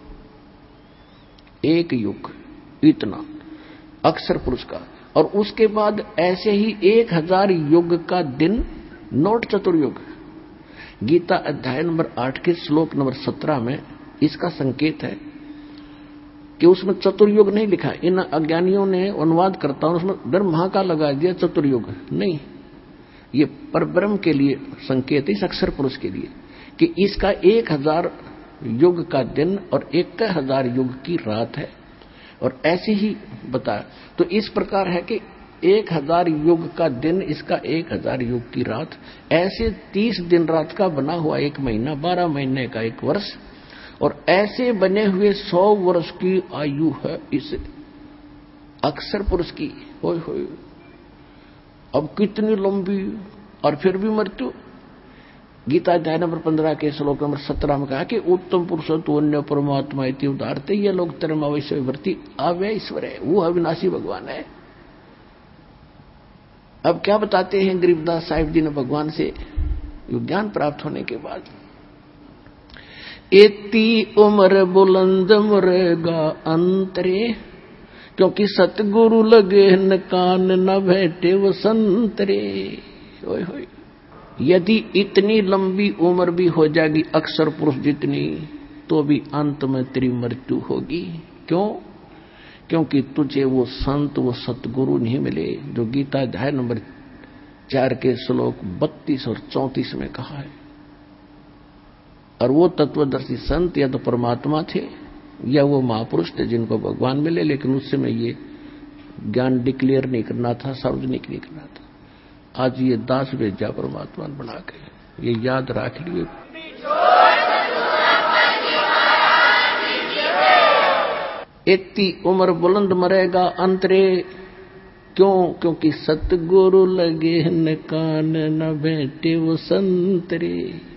एक युग इतना अक्षर पुरुष का। और उसके बाद ऐसे ही 1000 युग का दिन, नोट चतुर्युग। गीता अध्याय नंबर 8 के श्लोक नंबर 17 में इसका संकेत है कि उसमें चतुर्युग नहीं लिखा। इन अज्ञानियों ने अनुवाद करता हूं उसमें ब्रह्मा का लगा दिया चतुर्युग। नहीं, ये परब्रह्म के लिए संकेत है, इस अक्षर पुरुष के लिए, कि इसका 1000 युग का दिन और 1000 युग की रात है। और ऐसे ही बताया। तो इस प्रकार है कि 1000 युग का दिन, इसका 1000 युग की रात, ऐसे 30 दिन रात का बना हुआ एक महीना, 12 महीने का एक वर्ष, और ऐसे बने हुए 100 वर्ष की आयु है इस अक्षर पुरुष की। होय होय, अब कितनी लंबी, और फिर भी मृत्यु। गीता अध्याय नंबर 15 के श्लोक नंबर 17 में कहा कि उत्तम पुरुष तो अन्य परमात्मा इति उदारते, ये लोग तरम अवश्य वर्ती अव्यय ईश्वर है, वो अविनाशी भगवान है। अब क्या बताते हैं गरीबदास साहिब जी ने भगवान से ज्ञान प्राप्त होने के बाद? एती उम्र बुलंद मरेगा अंतरे, क्योंकि सतगुरु लगे न कान न बैठे वो संतरे। होय होय, यदि इतनी लंबी उम्र भी हो जाएगी अक्षर पुरुष जितनी, तो भी अंत में तेरी मृत्यु होगी। क्यों? क्योंकि तुझे वो संत, वो सतगुरु नहीं मिले जो गीता अध्याय नंबर 4 के श्लोक 32 और 34 में कहा है। और वो तत्वदर्शी संत या तो परमात्मा थे या वो महापुरुष थे जिनको भगवान मिले, लेकिन उस समय ये ज्ञान डिक्लेयर नहीं करना था, सार्वजनिक नहीं करना था। आज ये दास भेजा परमात्मा बना के, ये याद रख लिए। इतनी उम्र बुलंद मरेगा अंतरे, क्यों? क्योंकि सतगुरु लगे न कान न बैठे वो संतरे।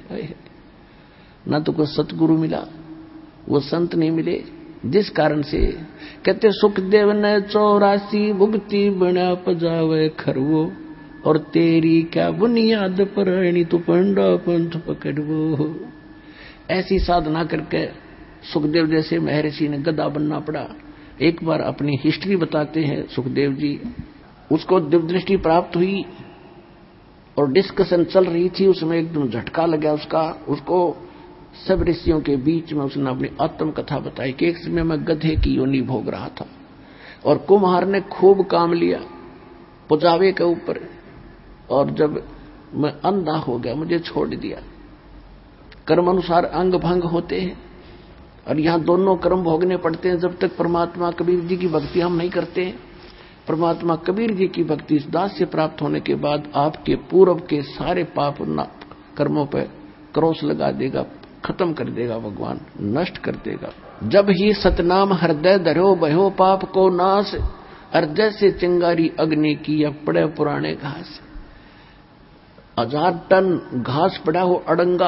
ना तो कोई सतगुरु मिला, वो संत नहीं मिले, जिस कारण से कहते सुखदेव ने 84 भुगती बना पजावे खरवो, और तेरी क्या बुनियाद पर तू पंडा पंथ पकड़वो। ऐसी साधना करके सुखदेव जैसे महर्षि ने गधा बनना पड़ा। एक बार अपनी हिस्ट्री बताते हैं सुखदेव जी, उसको दिव्य दृष्टि प्राप्त हुई और डिस्कशन चल रही थी, उसमें एकदम झटका लगा उसको सब ऋषियों के बीच में उसने अपनी आत्म कथा बताई कि एक समय मैं गधे की योनि भोग रहा था और कुम्हार ने खूब काम लिया पुजावे के ऊपर, और जब मैं अंधा हो गया मुझे छोड़ दिया। कर्म अनुसार अंग भंग होते हैं और यहाँ दोनों कर्म भोगने पड़ते हैं जब तक परमात्मा कबीर जी की भक्ति हम नहीं करते हैं। परमात्मा कबीर जी की भक्ति इस दास से प्राप्त होने के बाद आपके पूर्व के सारे पाप कर्मों पर क्रॉस लगा देगा, खत्म कर देगा, भगवान नष्ट कर देगा। जब ही सतनाम हृदय धरो भयो पाप को नाश, हृदय से चिंगारी अग्नि की या पड़े पुराने घास। 1000 टन घास पड़ा हो अड़ंगा,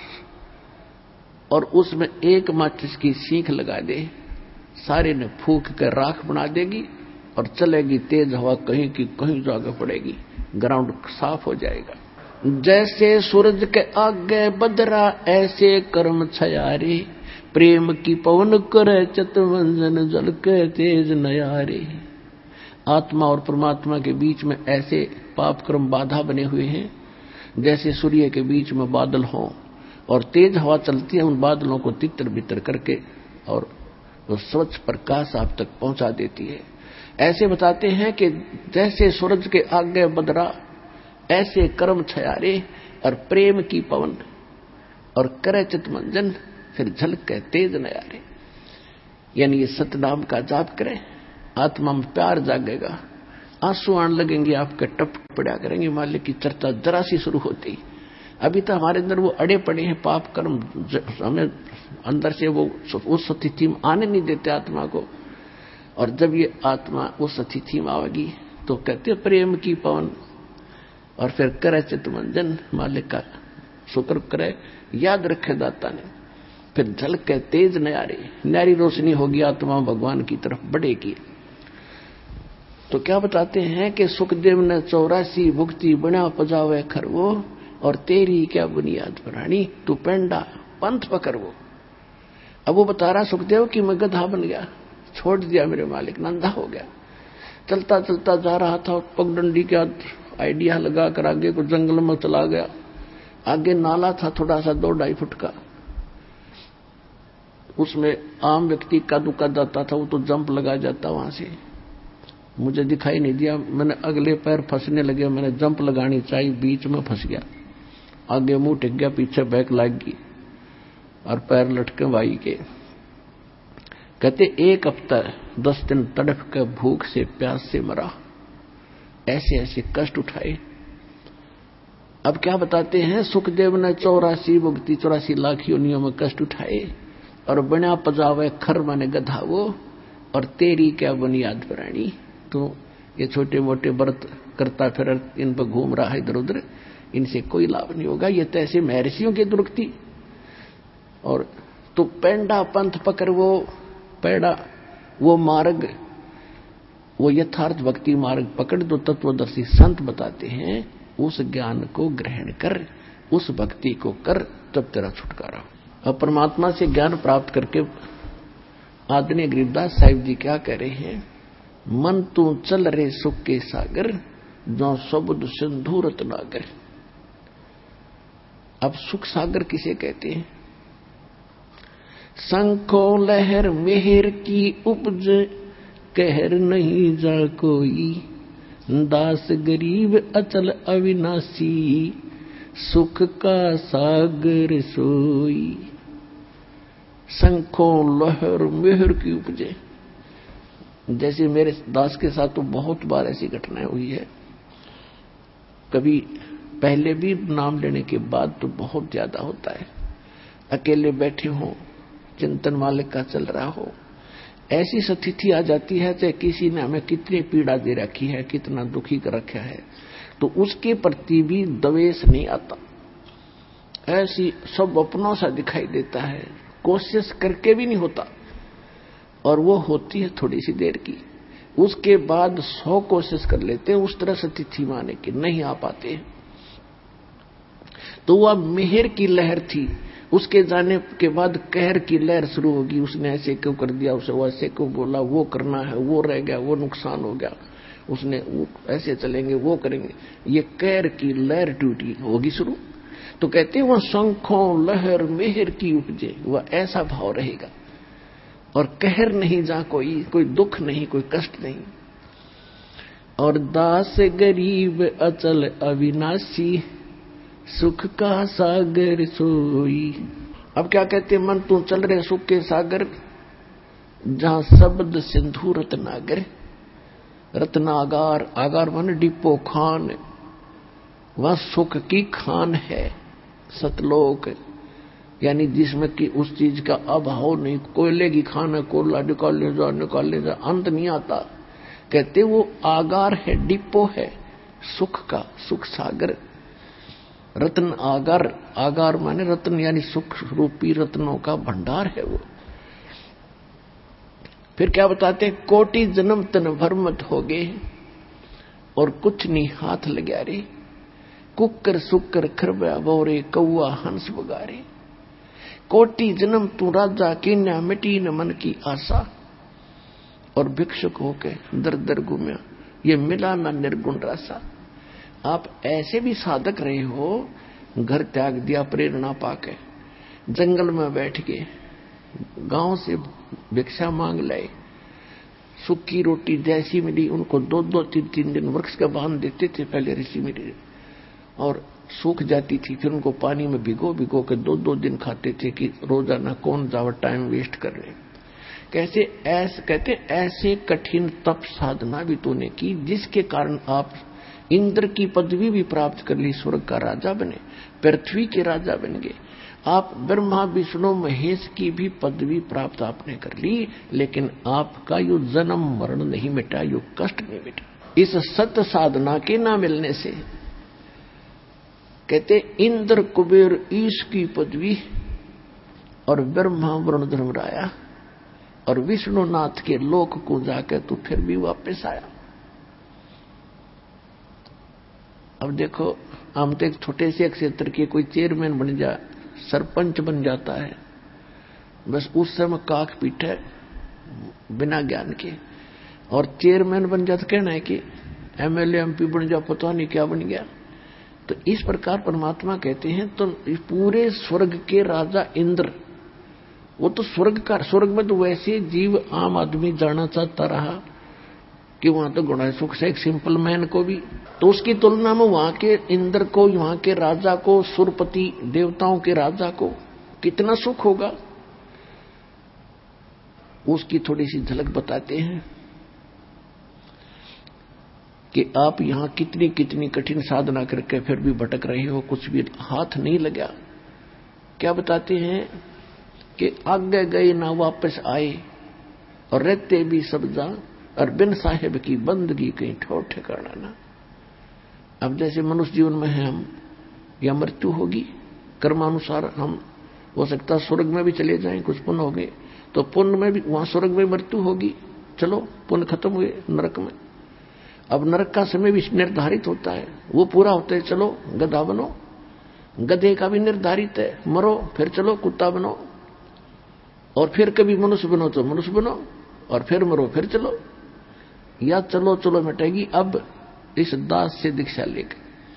और उसमें एक माचिस की सीख लगा दे, सारे ने फूंक कर राख बना देगी और चलेगी तेज हवा, कहीं की कहीं जाके पड़ेगी, ग्राउंड साफ हो जाएगा। जैसे सूरज के आगे बदरा ऐसे कर्म छयारे, प्रेम की पवन करे चितवंजन जल के तेज नयारे। आत्मा और परमात्मा के बीच में ऐसे पाप कर्म बाधा बने हुए हैं जैसे सूर्य के बीच में बादल हों और तेज हवा चलती है, उन बादलों को तितर बितर करके और वो स्वच्छ प्रकाश आप तक पहुंचा देती है। ऐसे बताते हैं कि जैसे सूरज के आगे बदरा ऐसे कर्म छयारे, और प्रेम की पवन और करे चितमंजन फिर झलके तेज नयारे। यानी ये सतनाम का जाप करें, आत्मा में प्यार जागेगा, आंसू आने लगेंगे, आपके टप पड़ा करेंगे, मालिक की चर्चा जरा सी शुरू होती। अभी तो हमारे अंदर वो अड़े पड़े हैं पाप कर्म, हमें अंदर से वो उस स्थिति में आने नहीं देते आत्मा को। और जब ये आत्मा उस स्थिति में आएगी तो कहते प्रेम की पवन, और फिर करे चितमंजन, मालिक का शुक्र करे, याद रखे दाता ने, फिर झलके तेज नयारी, न्यारी रोशनी होगी, आत्मा भगवान की तरफ बढ़ेगी। तो क्या बताते हैं कि सुखदेव ने 84 भुक्ति बना पजावे खरवो, और तेरी क्या बुनियाद प्राणी तू पेंडा पंथ पकड़ वो। अब वो बता रहा सुखदेव कि मैं गधा बन गया, छोड़ दिया मेरे मालिक, नंदा हो गया, चलता चलता जा रहा था, पगडंडी का आइडिया लगा कर आगे को जंगल में चला गया। आगे नाला था थोड़ा सा 2-2.5 फुट का, उसमें आम व्यक्ति कदू जाता था, वो तो जंप लगा जाता वहां से। मुझे दिखाई नहीं दिया, मैंने अगले पैर फंसने लगे, मैंने जंप लगानी चाहिए, बीच में फंस गया, आगे मुंह टिक गया, पीछे बैक लग गई और पैर लटके भाई के। कहते 1 हफ्ता 10 दिन तड़प के भूख से प्यास से मरा, ऐसे ऐसे कष्ट उठाए। अब क्या बताते हैं सुखदेव ने 84 भुक्ति 84 लाख योनियों में कष्ट उठाए, और बना पजावे खर माने गधा वो, और तेरी क्या बुनियाद प्राणी। तो ये छोटे मोटे व्रत करता फिर इन पर घूम रहा है इधर उधर, इनसे कोई लाभ नहीं होगा, ये तो ऐसे महर्षियों की दुर्गति। और तो पेंडा पंथ पकड़ वो पेड़ा, वो मार्ग, वो यथार्थ भक्ति मार्ग पकड़ दो। तत्वदर्शी संत बताते हैं उस ज्ञान को ग्रहण कर, उस भक्ति को कर, तब तेरा छुटकारा। और परमात्मा से ज्ञान प्राप्त करके आदरणीय गरीबदास साहिब जी क्या कह रहे हैं, मन तू चल रे सुख के सागर, जो शब्द सिंधु रत्नागर। अब सुख सागर किसे कहते हैं? शंखो लहर मेहर की उपज, कहर नहीं जा कोई, दास गरीब अचल अविनाशी, सुख का सागर सोई। शंखों लहर मेहर की उपजे, जैसे मेरे दास के साथ तो बहुत बार ऐसी घटनाएं हुई है, कभी पहले भी नाम लेने के बाद तो बहुत ज्यादा होता है। अकेले बैठे हो, चिंतन मालिक का चल रहा हो, ऐसी स्थिति आ जाती है कि किसी ने हमें कितनी पीड़ा दे रखी है, कितना दुखी कर रखा है, तो उसके प्रति भी द्वेष नहीं आता, ऐसी सब अपनों सा दिखाई देता है, कोशिश करके भी नहीं होता, और वो होती है थोड़ी सी देर की, उसके बाद 100 कोशिश कर लेते हैं उस तरह स्थिति में आने की, नहीं आ पाते। तो वह मेहर की लहर थी, उसके जाने के बाद कहर की लहर शुरू होगी, उसने ऐसे क्यों कर दिया, उसे वो ऐसे क्यों बोला, वो करना है, वो रह गया, वो नुकसान हो गया, उसने वो ऐसे चलेंगे, वो करेंगे, ये कहर की लहर टूटी होगी शुरू। तो कहते हैं वह शंखों लहर मेहर की उपजे, वह ऐसा भाव रहेगा, और कहर नहीं जा कोई दुख नहीं, कोई कष्ट नहीं। और दास गरीब अचल अविनाशी, सुख का सागर सोई। अब क्या कहते हैं, मन तू चल रहे सुख के सागर, जहां शब्द सिंधु रत्नागर, रत्नागार, आगार मन डिपो खान, वह सुख की खान है, सतलोक, यानी जिसमें कि उस चीज का अभाव नहीं। कोयले की खान है, कोयला निकाल ले जा, अंत नहीं आता। कहते वो आगार है, डिपो है सुख का, सुख सागर। रत्न आगार, आगार माने रत्न यानी सुख रूपी रत्नों का भंडार है वो। फिर क्या बताते हैं, कोटि जन्म तन भर मत होगे और कुछ नहीं हाथ लग्या रे, कुकर सुकर खरबा बोरे कौआ हंस बगारे। कोटि जन्म तू राजा की न मिटी न मन की आशा, और भिक्षुक होके दर दर घूमया, ये मिला न निर्गुण रासा। आप ऐसे भी साधक रहे हो, घर त्याग दिया प्रेरणा पाके, जंगल में बैठ के गांव से भिक्षा मांग लाए, सूखी रोटी जैसी मिली उनको 2-2 3-3 दिन वृक्ष का बांध देते थे पहले ऋषि मुनि, और सूख जाती थी, फिर उनको पानी में भिगो भिगो के 2-2 दिन खाते थे कि रोजाना कौन जावा टाइम वेस्ट कर रहे। कहते ऐसे कठिन तप साधना भी तूने की जिसके कारण आप इंद्र की पदवी भी प्राप्त कर ली, स्वर्ग का राजा बने, पृथ्वी के राजा बन गए। आप ब्रह्मा विष्णु महेश की भी पदवी प्राप्त आपने कर ली, लेकिन आपका यो जन्म मरण नहीं मिटा, यो कष्ट नहीं मिटा इस सत्य साधना के ना मिलने से। कहते इंद्र कुबेर ईश की पदवी और ब्रह्मा वरुण धर्मराया और विष्णुनाथ के लोक को जाकर तू फिर भी वापस आया। अब देखो, हम तो एक छोटे से क्षेत्र के कोई चेयरमैन बन जा, सरपंच बन जाता है, बस उस समय काक पीटे बिना ज्ञान के, और चेयरमैन बन जाता कहना है कि एमएलए एमपी बन जा, पता नहीं क्या बन गया। तो इस प्रकार परमात्मा कहते हैं तो पूरे स्वर्ग के राजा इंद्र, वो तो स्वर्ग में तो वैसे जीव आम आदमी जाना चाहता रहा कि वहां तो गुणा सुख से एक सिंपल मैन को भी, तो उसकी तुलना में वहां के इंद्र को, वहां के राजा को, सुरपति देवताओं के राजा को कितना सुख होगा, उसकी थोड़ी सी झलक बताते हैं कि आप यहां कितनी कितनी कठिन साधना करके फिर भी भटक रहे हो, कुछ भी हाथ नहीं लगा। क्या बताते हैं कि आगे गए ना वापस आए और रहते भी सब जा, और बिन साहेब की बंदगी कहीं ठोर ठिकाना ना। अब जैसे मनुष्य जीवन में है हम, या मृत्यु होगी, कर्मानुसार हम हो सकता स्वर्ग में भी चले जाएं, कुछ पुण्य हो गए तो पुण्य में भी वहां स्वर्ग में मृत्यु होगी, चलो पुण्य खत्म हुए नरक में। अब नरक का समय भी निर्धारित होता है, वो पूरा होता है, चलो गधा बनो, गधे का भी निर्धारित है, मरो फिर चलो कुत्ता बनो, और फिर कभी मनुष्य बनो तो मनुष्य बनो, और फिर मरो फिर चलो, या चलो चलो मिटेगी अब इस दास से दीक्षा लेकर।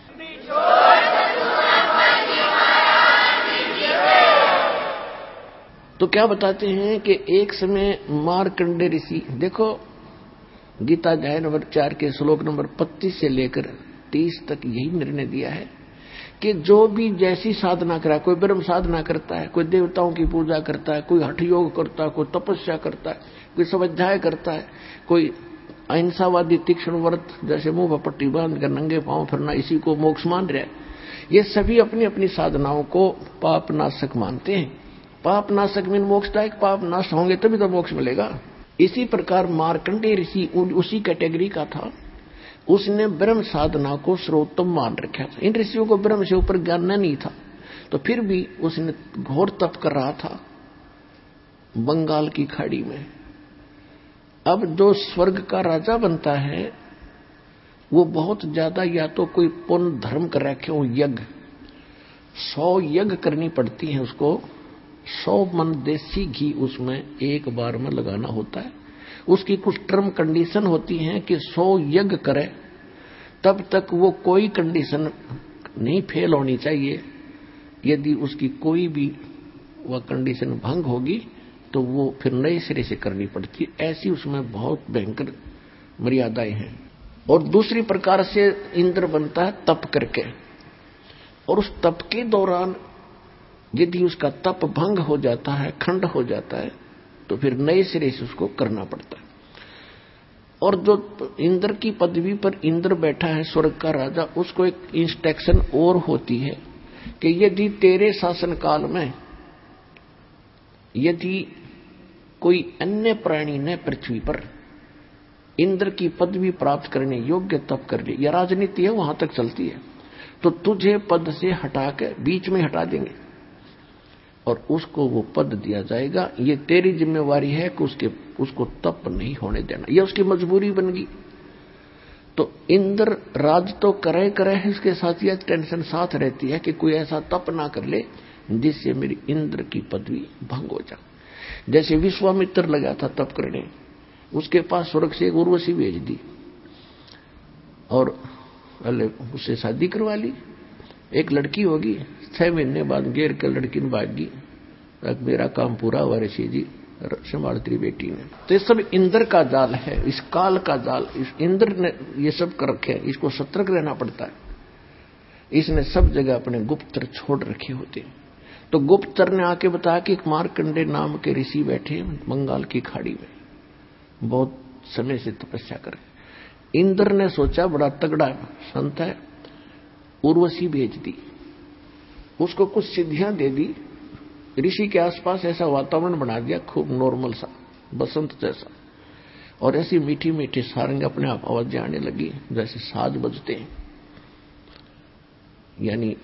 तो क्या बताते हैं कि एक समय मार्कंडे ऋषि, देखो गीता अध्याय नंबर 4 के श्लोक नंबर 25 से लेकर 30 तक यही निर्णय दिया है कि जो भी जैसी साधना करा, कोई ब्रह्म साधना करता है, कोई देवताओं की पूजा करता है, कोई हठ योग करता है, कोई तपस्या करता है, कोई स्वाध्याय करता है, कोई अहिंसावादी तीक्ष्ण व्रत जैसे मुंह पर पट्टी बांध कर नंगे पांव फिरना, इसी को मोक्ष मान रहे हैं। ये सभी अपनी अपनी साधनाओं को पाप नाशक मानते हैं। पाप नाशक में मोक्षदायक, पाप नाश होंगे तभी तो मोक्ष मिलेगा। इसी प्रकार मार्कंडेय ऋषि उसी कैटेगरी का था, उसने ब्रह्म साधना को सर्वोत्तम मान रखा था। इन ऋषियों को ब्रह्म से ऊपर ज्ञान नहीं था, तो फिर भी उसने घोर तप कर रहा था बंगाल की खाड़ी में। अब जो स्वर्ग का राजा बनता है वो बहुत ज्यादा या तो कोई पुण्य धर्म कर रखे हो, यज्ञ 100 यज्ञ करनी पड़ती है उसको, 100 मन देसी घी उसमें एक बार में लगाना होता है। उसकी कुछ टर्म कंडीशन होती है कि 100 यज्ञ करे तब तक वो कोई कंडीशन नहीं फेल होनी चाहिए। यदि उसकी कोई भी वह कंडीशन भंग होगी तो वो फिर नए सिरे से करनी पड़ती है। ऐसी उसमें बहुत भयंकर मर्यादाएं हैं। और दूसरी प्रकार से इंद्र बनता है तप करके, और उस तप के दौरान यदि उसका तप भंग हो जाता है, खंड हो जाता है, तो फिर नए सिरे से उसको करना पड़ता है। और जो इंद्र की पदवी पर इंद्र बैठा है, स्वर्ग का राजा, उसको एक इंस्ट्रक्शन और होती है कि यदि तेरे शासन काल में यदि कोई अन्य प्राणी ने पृथ्वी पर इंद्र की पदवी प्राप्त करने योग्य तप कर ली, या राजनीति है वहां तक चलती है, तो तुझे पद से हटा के बीच में हटा देंगे और उसको वो पद दिया जाएगा। ये तेरी जिम्मेवारी है कि उसको तप नहीं होने देना, ये उसकी मजबूरी बन गई। तो इंद्र राज तो करे इसके साथ यह टेंशन साथ रहती है कि कोई ऐसा तप ना कर ले जिससे मेरी इंद्र की पदवी भंग हो जाए। जैसे विश्वामित्र लगा था तप करने, उसके पास स्वर्ग से एक उर्वशी भेज दी और उससे शादी करवा ली। एक लड़की होगी, 6 महीने बाद घेर कर लड़की ने भागी, मेरा काम पूरा हुआ ऋषि जी, संभाल तेरी बेटी ने। तो ये सब इंद्र का जाल है, इस काल का जाल, इस इंद्र ने ये सब कर रखे हैं। इसको सतर्क रहना पड़ता है। इसने सब जगह अपने गुप्तचर छोड़ रखे होते हैं। तो गुप्तचर ने आके बताया कि एक मार्कंडे नाम के ऋषि बैठे बंगाल की खाड़ी में, बहुत समय से तपस्या कर रहे। इंद्र ने सोचा बड़ा तगड़ा संत है, उर्वशी भेज दी, उसको कुछ सिद्धियां दे दी, ऋषि के आसपास ऐसा वातावरण बना दिया खूब नॉर्मल सा, बसंत जैसा, और ऐसी मीठी मीठी सारंग अपने आप आवाजें आने लगी जैसे साज बजते हैं, यानी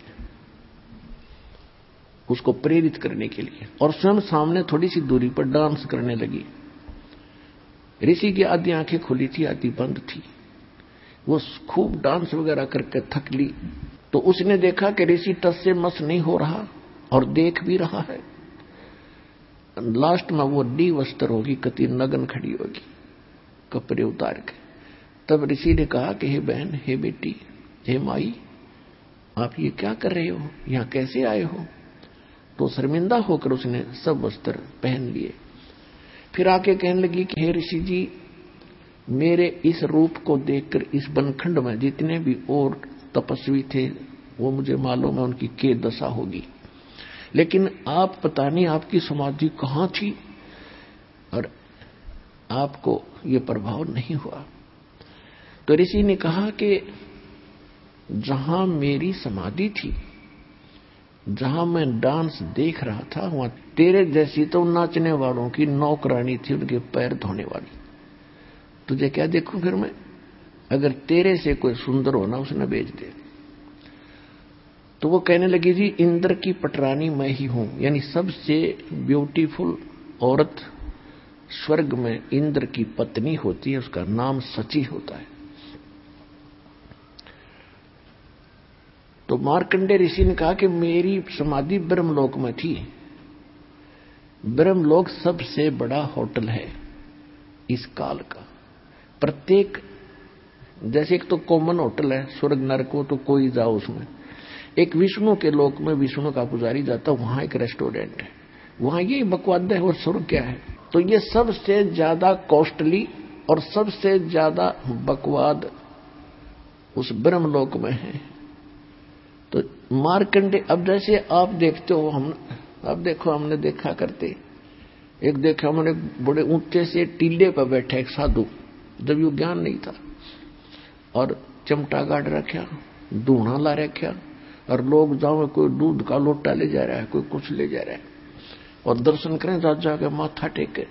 उसको प्रेरित करने के लिए। और स्वयं सामने थोड़ी सी दूरी पर डांस करने लगी। ऋषि की आधी आंखें खुली थी, आधी बंद थी। वो खूब डांस वगैरह करके थक ली। तो उसने देखा कि ऋषि टस से मस नहीं हो रहा और देख भी रहा है। लास्ट में वो डी वस्त्र होगी, कति नगन खड़ी होगी, कपड़े उतार के। तब ऋषि ने कहा कि हे बहन, हे बेटी, हे माई, आप ये क्या कर रहे हो, यहां कैसे आए हो? तो शर्मिंदा होकर उसने सब वस्त्र पहन लिए। फिर आके कहने लगी कि हे ऋषि जी, मेरे इस रूप को देखकर इस बनखंड में जितने भी और तपस्वी थे वो मुझे मालूम है उनकी क्या दशा होगी, लेकिन आप पता नहीं आपकी समाधि कहां थी और आपको ये प्रभाव नहीं हुआ। तो ऋषि ने कहा कि जहां मेरी समाधि थी, जहां मैं डांस देख रहा था, वहां तेरे जैसी तो नाचने वालों की नौकरानी थी, उनके पैर धोने वाली। तुझे क्या देखूं फिर मैं? अगर तेरे से कोई सुंदर होना उसने भेज दे। तो वो कहने लगी जी, इंद्र की पटरानी मैं ही हूं, यानी सबसे ब्यूटीफुल औरत स्वर्ग में इंद्र की पत्नी होती है, उसका नाम सची होता है। तो मार्कंडे ऋषि ने कहा कि मेरी समाधि ब्रह्मलोक में थी। ब्रह्मलोक सबसे बड़ा होटल है इस काल का। प्रत्येक, जैसे एक तो कॉमन होटल है स्वर्ग नरक, तो कोई जाओ उसमें। एक विष्णु के लोक में विष्णु का पुजारी जाता, वहां एक रेस्टोरेंट है, वहां ये बकवाद है। और स्वर्ग क्या है? तो ये सबसे ज्यादा कॉस्टली और सबसे ज्यादा बकवाद उस ब्रह्मलोक में है। तो मार्कंडे, अब जैसे आप देखते हो, अब देखो हमने देखा करते, एक देखा हमने बड़े ऊंचे से टीले पर बैठा एक साधु, जब यू ज्ञान नहीं था, और चमटा गाड़ रखा, दूना ला रखा, और लोग जाओ कोई दूध का लोटा ले जा रहा है, कोई कुछ ले जा रहा है, और दर्शन करें राजा के माथा टेके,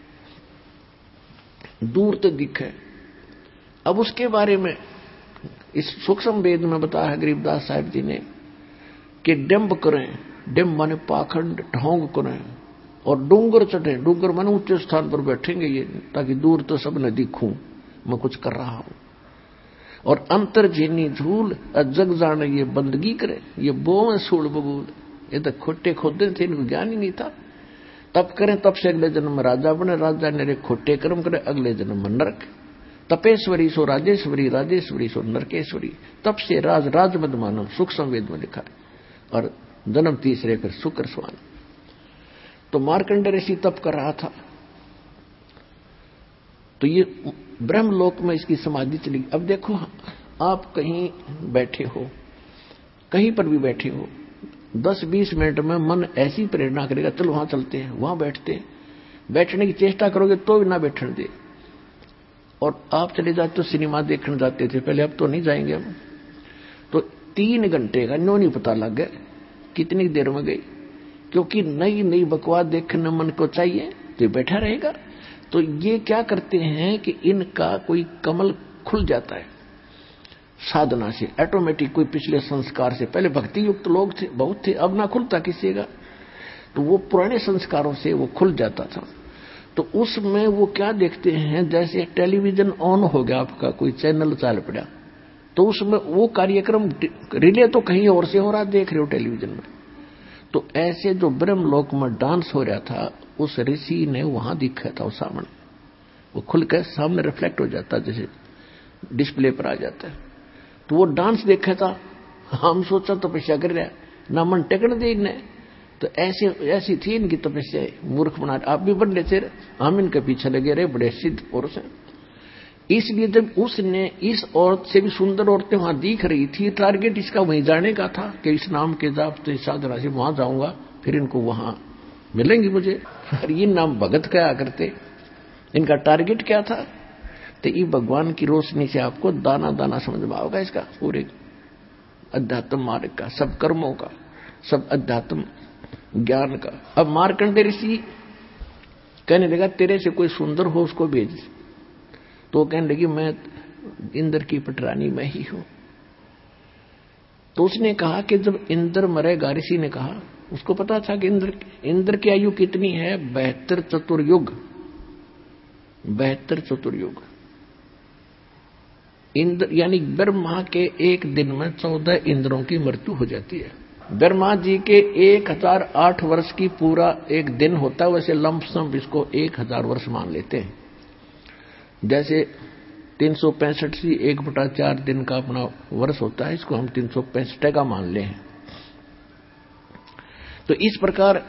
दूर तक दिखे। अब उसके बारे में इस सूक्ष्म वेद में बताया गरीबदास साहिब जी ने कि डिंब करें, डिंब माने पाखंड, ढोंग करें, और डूंगर चढ़े, डूंगर माने ऊंचे स्थान पर बैठेंगे ये, ताकि दूर तो सब न दिखूं मैं कुछ कर रहा हूं। और अंतर झीनी झूल जग जाने ये बंदगी करे, ये बोम सूल बबूल, ये तो खोटे खोदे थे, इनको ज्ञान ही नहीं था। तप करें, तप से अगले जन्म में राजा बने, राजा ने खोटे कर्म करे, अगले जन्म में नरक। तपेश्वरी सो राजेश्वरी, राजेश्वरी सो नरकेश्वरी, तप से राज, राजमद मानव, सूक्ष्म वेद में लिखा है। और जन्म तीसरे फिर शुक्र स्वान। तो मार्कंडे ऋषि तप कर रहा था, तो ये ब्रह्मलोक में इसकी समाधि चली। अब देखो, आप कहीं बैठे हो, कहीं पर भी बैठे हो, 10-20 मिनट में मन ऐसी प्रेरणा करेगा, चलो वहां चलते हैं, वहां बैठते हैं। बैठने की चेष्टा करोगे तो भी ना बैठने दे। और आप चले जाते तो सिनेमा देखने जाते थे पहले, अब तो नहीं जाएंगे हम। तो 3 घंटे का नो नहीं पता लग गया कितनी देर में गई, क्योंकि नई नई बकवास देखने मन को चाहिए, तो बैठा रहेगा। तो ये क्या करते हैं कि इनका कोई कमल खुल जाता है, साधना से ऑटोमेटिक, कोई पिछले संस्कार से, पहले भक्ति युक्त लोग थे, बहुत थे, अब ना खुलता किसी का, तो वो पुराने संस्कारों से वो खुल जाता था। तो उसमें वो क्या देखते हैं, जैसे टेलीविजन ऑन हो गया आपका, कोई चैनल चाल पड़ा, तो उसमें वो कार्यक्रम रिले तो कहीं और से हो रहा, देख रहे हो टेलीविजन में। तो ऐसे जो ब्रह्मलोक में डांस हो रहा था, उस ऋषि ने वहां दिखा था, वो सामने वो खुल कर सामने रिफ्लेक्ट हो जाता, जैसे डिस्प्ले पर आ जाता है। तो वो डांस देखा था, हम सोचा तपस्या कर रहा है, ना मन टेकन दे इन्हें। तो ऐसी थी इनकी तपस्या, मूर्ख बना, आप भी बन लेते, हम इनके पीछे लगे रहे, बड़े सिद्ध पुरुष हैं। इसलिए जब उसने इस औरत से भी सुंदर औरतें वहां दिख रही थी, टारगेट इसका वहीं जाने का था कि इस नाम के जाप तो इस साधना से वहां जाऊंगा, फिर इनको वहां मिलेंगी मुझे। और ये नाम भगत क्या करते, इनका टारगेट क्या था? तो ये भगवान की रोशनी से आपको दाना दाना समझ में आओगा इसका, पूरे अध्यात्म मार्ग का, सब कर्मों का, सब अध्यात्म ज्ञान का। अब मार्कंडेय ऋषि कहने लगा तेरे से कोई सुंदर हो उसको भेज। तो कहने लगी मैं इंद्र की पटरानी मैं ही हूं। तो उसने कहा कि जब इंद्र मरेगा, ऋषि ने कहा, उसको पता था कि इंद्र की आयु कितनी है, 72 चतुर्युग, 72 चतुर्युग। इंद्र यानी ब्रह्मा के एक दिन में 14 इंद्रों की मृत्यु हो जाती है। ब्रह्मा जी के 1008 वर्ष की पूरा एक दिन होता है, वैसे लंपसम इसको 1000 वर्ष मान लेते हैं। जैसे 365 से 1/4 दिन का अपना वर्ष होता है, इसको हम 365 का मान ले हैं। तो इस प्रकार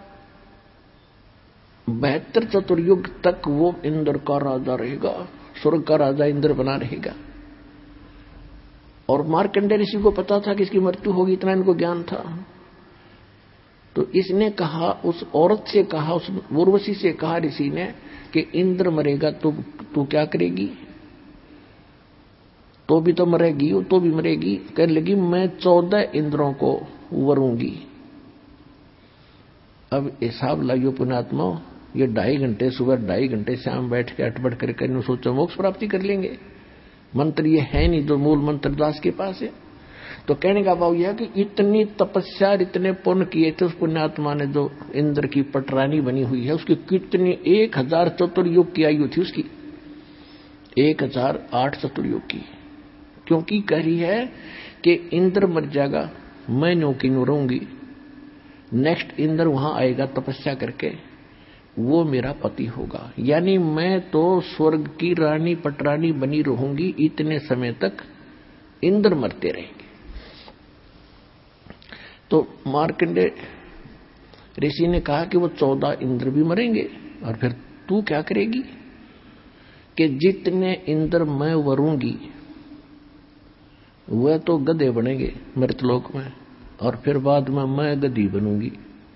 72 चतुर्युग तक वो इंद्र का राजा रहेगा, स्वर्ग का राजा इंद्र बना रहेगा। और मार्कंडेय ऋषि को पता था कि इसकी मृत्यु होगी, इतना इनको ज्ञान था। तो इसने कहा, उस औरत से कहा, उस उर्वशी से कहा ऋषि ने कि इंद्र मरेगा तो तू क्या करेगी? तो भी तो मरेगी, तो भी मरेगी। कहने लगी मैं 14 इंद्रों को वरूंगी। अब हिसाब लाइयो पुण्यात्मा, ये 2.5 घंटे सुबह 2.5 घंटे शाम बैठ के अटपट करके सोचो मोक्ष प्राप्ति कर लेंगे। मंत्र ये है नहीं जो मूल मंत्र दास के पास है। तो कहने का भाव यह कि इतनी तपस्या, इतने पुण्य किए थे उस पुण्यात्मा ने, जो इंद्र की पटरानी बनी हुई है, उसकी कितनी 1000 चतुर्युग की आयु थी उसकी, 1008 चतुर्युग की। क्योंकि कह रही है कि इंद्र मर जाएगा, मैं न्यू की न्यू रहूंगी, नेक्स्ट इंद्र वहां आएगा तपस्या करके, वो मेरा पति होगा। यानी मैं तो स्वर्ग की रानी पटरानी बनी रहूंगी, इतने समय तक इंद्र मरते रहेंगे। तो मार्कंडेय ऋषि ने कहा कि वो 14 इंद्र भी मरेंगे, और फिर तू क्या करेगी? कि जितने इंद्र मैं वरूंगी वह तो गधे बनेंगे मृतलोक में, और फिर बाद में मैं गधी बनूंगी।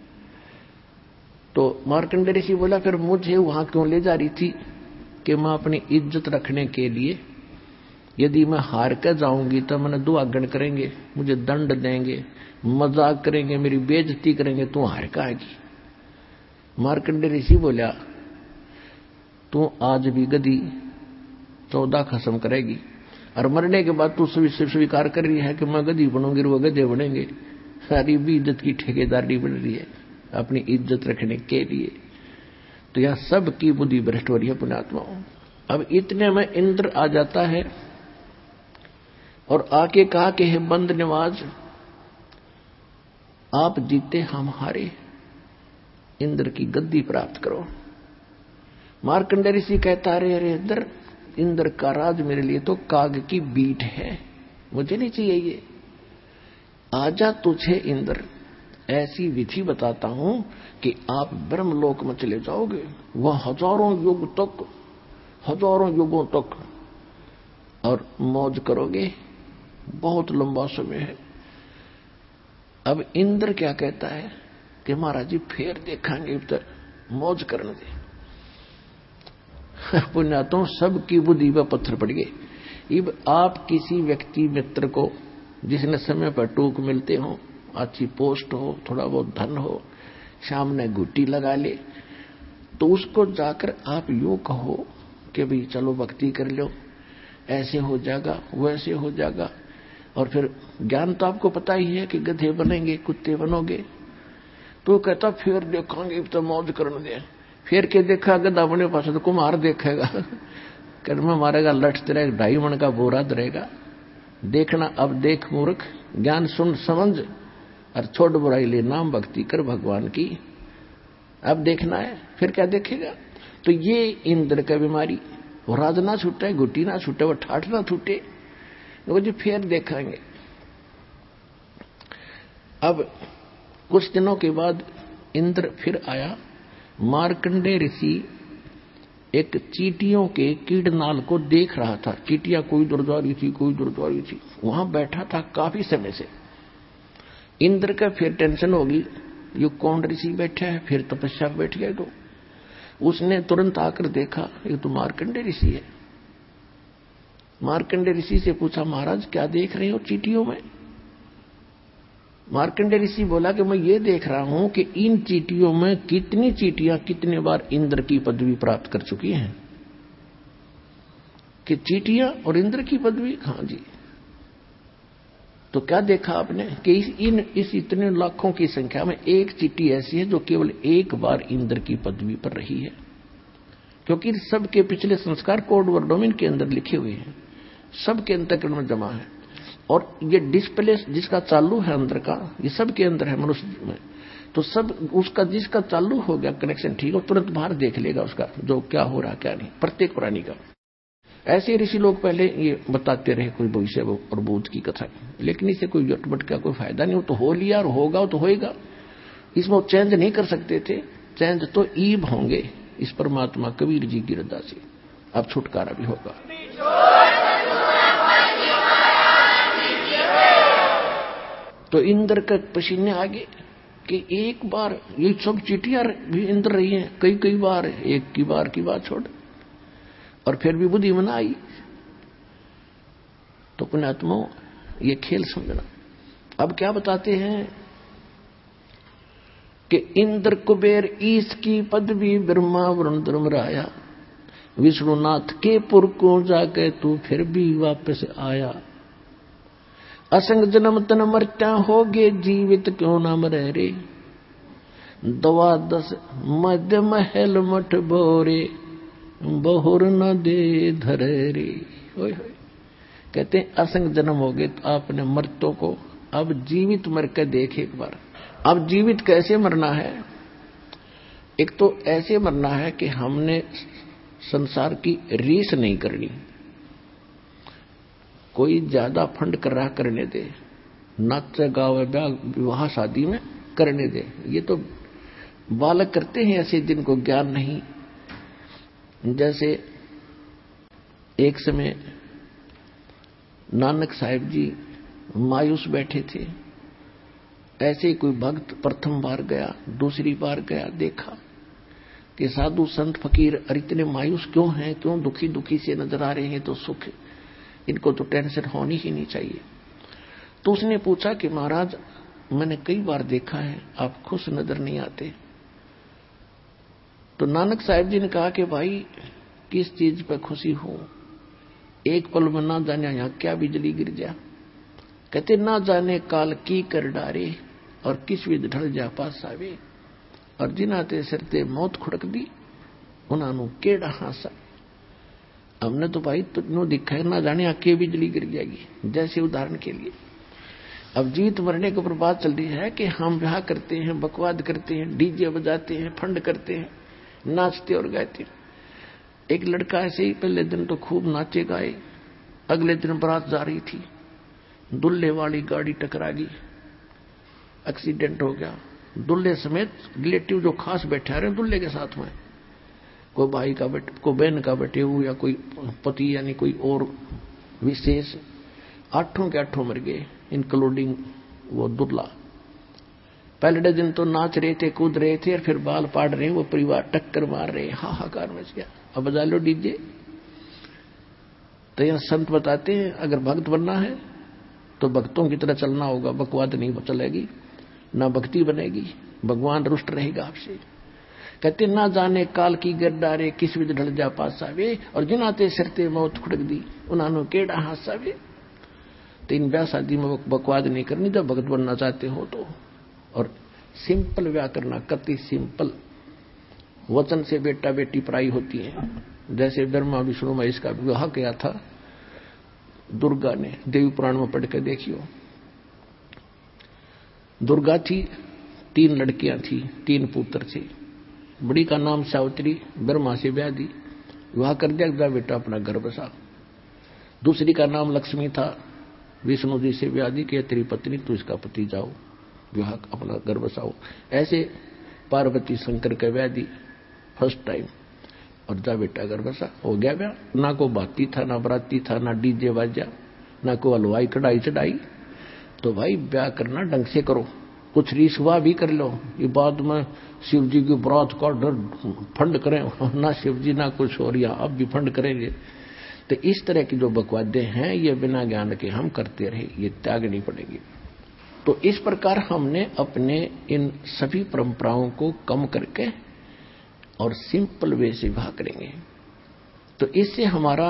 तो मार्कंडेय ऋषि बोला फिर मुझे वहां क्यों ले जा रही थी? कि मैं अपनी इज्जत रखने के लिए, यदि मैं हार कर जाऊंगी तो मैंने दुआगन करेंगे, मुझे दंड देंगे, मजाक करेंगे, मेरी बेइज्जती करेंगे, तू हार का आएगी। मार्कंडेय ऋषि बोला तू आज भी गधी 14 खत्म करेगी, और मरने के बाद तू स्वीकार कर रही है कि मैं गधी बनूंगी, वो गधे बनेंगे। सारी भी इज्जत की ठेकेदारी बन रही है अपनी इज्जत रखने के लिए। तो यह सब की बुद्धि भ्रष्ट हो रही है पुण्यात्माओं। अब इतने में इंद्र आ जाता है और आके कहा कि हे बंद निवाज, आप जीते हम हारे, इंद्र की गद्दी प्राप्त करो। मार्कंडेय ऋषि कहता अरे इंद्र का राज मेरे लिए तो काग की बीट है, मुझे नहीं चाहिए ये। आजा तुझे इंद्र ऐसी विधि बताता हूं कि आप ब्रह्मलोक में चले जाओगे, वह हजारों युगों तक और मौज करोगे, बहुत लंबा समय है। अब इंद्र क्या कहता है कि महाराज जी फिर देखेंगे, तो मौज करने दे। पुण्यात्मा सबकी बुद्धि पर पत्थर पड़ गए। अब आप किसी व्यक्ति मित्र को, जिसने समय पर टूक मिलते हो, अच्छी पोस्ट हो, थोड़ा बहुत धन हो, सामने घुट्टी लगा ले, तो उसको जाकर आप यूं कहो कि भाई चलो भक्ति कर लो, ऐसे हो जाएगा, वैसे हो जाएगा। और फिर ज्ञान तो आपको पता ही है कि गधे बनेंगे, कुत्ते बनोगे। तो कहता फिर देखेंगे तो मौज करने दे। फिर के देखा गधा बने पास तो कुम्हार देखेगा, कर्म मारेगा, लटते रहेगा, 2.5 मन का बोरा धरेगा। देखना अब देख मूर्ख, ज्ञान सुन समझ और छोड़ बुराई ले, नाम भक्ति कर भगवान की। अब देखना है, फिर क्या देखेगा। तो ये इंद्र का बीमारी, वो राज ना छूटे, गुटी ना छूटे, वो ठाठ ना छूटे, वो जो फिर देखेंगे। अब कुछ दिनों के बाद इंद्र फिर आया। मार्कंडे ऋषि एक चींटियों के कीड़नाल को देख रहा था। चींटियां कोई दूर जा रही थी, कोई दूर जा रही थी, वहां बैठा था काफी समय से। इंद्र का फिर टेंशन होगी, ये कौन ऋषि बैठा है, फिर तपस्या बैठ गए। तो उसने तुरंत आकर देखा, ये तो मार्कंडे ऋषि है। मार्कंडे ऋषि से पूछा, महाराज क्या देख रहे हो चींटियों में? मार्कंडे ऋषि बोला कि मैं ये देख रहा हूं कि इन चींटियों में कितनी चींटियां कितने बार इंद्र की पदवी प्राप्त कर चुकी हैं। कि चींटियां और इंद्र की पदवी? हाँ जी। तो क्या देखा आपने कि इस इतने लाखों की संख्या में एक चींटी ऐसी है जो केवल एक बार इंद्र की पदवी पर रही है। क्योंकि सबके पिछले संस्कार कोड वर्डों में इनके अंदर लिखे हुए हैं, सबके अंतःकरण में जमा है। और ये डिस्प्ले जिसका चालू है अंदर का, ये सबके अंदर है मनुष्य में। तो सब उसका जिसका चालू हो गया कनेक्शन ठीक हो, तुरंत बाहर देख लेगा उसका जो क्या हो रहा क्या नहीं, प्रत्येक प्राणी का। ऐसे ऋषि लोग पहले ये बताते रहे कोई भविष्य और भूत की कथा, लेकिन इससे कोई जटपट का कोई फायदा नहीं। वो तो हो लिया और होगा तो होएगा, इसमें वो चेंज नहीं कर सकते थे। चेंज तो ईब होंगे इस परमात्मा कबीर जी की रजा से। अब छुटकारा भी होगा। तो इंद्र का पसीने आगे कि एक बार ये सब चींटियां भी इंद्र रही हैं कई बार, एक की बात छोड़। और फिर भी बुद्धि में आई। तो पुण्यात्मा ये खेल समझना। अब क्या बताते हैं कि इंद्र कुबेर ईश की पदवी ब्रह्मा वरुण धर्मराया, विष्णुनाथ के पुर को जाके तू फिर भी वापस आया। असंग जन्म तन मरत्या होगे, जीवित क्यों ना मरे रे। 12 मध्य महल मठ भोरे, बहुर न दे धरे रे। कहते हैं असंग जन्म हो गए तो आपने मर्तों को अब जीवित मर के देखे एक बार। अब जीवित कैसे मरना है? एक तो ऐसे मरना है कि हमने संसार की रीस नहीं करनी। कोई ज्यादा फंड कर रहा करने दे, नाच गावे विवाह शादी में करने दे। ये तो बालक करते हैं ऐसे, जिनको ज्ञान नहीं। जैसे एक समय नानक साहिब जी मायूस बैठे थे। ऐसे ही कोई भक्त प्रथम बार गया, दूसरी बार गया, देखा कि साधु संत फकीर इतने मायूस क्यों हैं, क्यों दुखी दुखी से नजर आ रहे हैं। तो सुख, इनको तो टेंशन होनी ही नहीं चाहिए। तो उसने पूछा कि महाराज मैंने कई बार देखा है आप खुश नजर नहीं आते। तो नानक साहिब जी ने कहा कि भाई किस चीज पर खुशी हो, एक पल में ना जाने यहां क्या बिजली गिर जा। कहते ना जाने काल की कर डारे, और किस विध ढल जा पास आवे। और जिनाते सिरते मौत खुड़क दी, उन्होंने केड़ा हासा। हमने तो भाई तुझे दिखा है, ना जाने आके बिजली गिर जाएगी। जैसे उदाहरण के लिए अब जीवित मरने के ऊपर बात चल रही है कि हम ब्याह करते हैं, बकवाद करते हैं, डीजे बजाते हैं, फंड करते हैं, नाचते और गाते। एक लड़का ऐसे ही पहले दिन तो खूब नाचे गाए, अगले दिन बारात जा रही थी, दुल्हे वाली गाड़ी टकरा गई, एक्सीडेंट हो गया। दुल्हे समेत रिलेटिव जो खास बैठे रहे दुल्हे के साथ में, कोई भाई का बेटे, कोई बहन का बेटे हुआ, या कोई पति यानी कोई और विशेष, 8 के 8 मर गए, इंक्लूडिंग वो दुल्हा। पहले दिन तो नाच रहे थे, कूद रहे थे, और फिर बाल पाड़ रहे, वो परिवार टक्कर मार रहे, हाहाकार मच गया। अब बजा लो डीजे। तो यह संत बताते हैं अगर भक्त बनना है तो भक्तों की तरह चलना होगा, बकवाद नहीं चलेगी, ना भक्ति बनेगी, भगवान रुष्ट रहेगा आपसे। कहते ना जाने काल की गिरदारे किस विध ढल जा पासा वे, और जिनाते सरते मौत खुड़क दी उन्होंने केड़ा हासा वे। तो इन ब्याह शादी में बकवाद नहीं करनी जब भगत बनना चाहते हो तो। और सिंपल ब्याह करना, कति सिंपल। वचन से बेटा बेटी पराई होती है। जैसे ब्रह्मा विष्णु महेश का विवाह किया था दुर्गा ने, देवी पुराण में पढ़ के देखियो। दुर्गा थी, 3 लड़कियां थी, 3 पुत्र थे। बड़ी का नाम सावित्री, ब्रह्मा से ब्याह दी, विवाह कर दिया, बेटा अपना घर बसा। दूसरी का नाम लक्ष्मी था, विष्णु जी से ब्याह दी कि तेरी पत्नी तू इसका पति जाओ, विवाह अपना घर बसाओ। ऐसे पार्वती शंकर का ब्याह दी फर्स्ट टाइम, और जा बेटा घर बसा, हो गया ब्याह। ना को बाती था, ना बराती था, ना डीजे बाजा, ना को हलवाई कढ़ाई चढ़ाई। तो भाई ब्याह करना ढंग से करो, कुछ रिश्वा भी कर लो। ये बाद में शिव जी की बरात का डर फंड करें, ना शिव जी ना कुछ और, या अब भी फंड करेंगे। तो इस तरह की जो बकवादें हैं ये बिना ज्ञान के हम करते रहे, ये त्यागनी पड़ेगी। तो इस प्रकार हमने अपने इन सभी परंपराओं को कम करके और सिंपल वे से विवाह करेंगे। तो इससे हमारा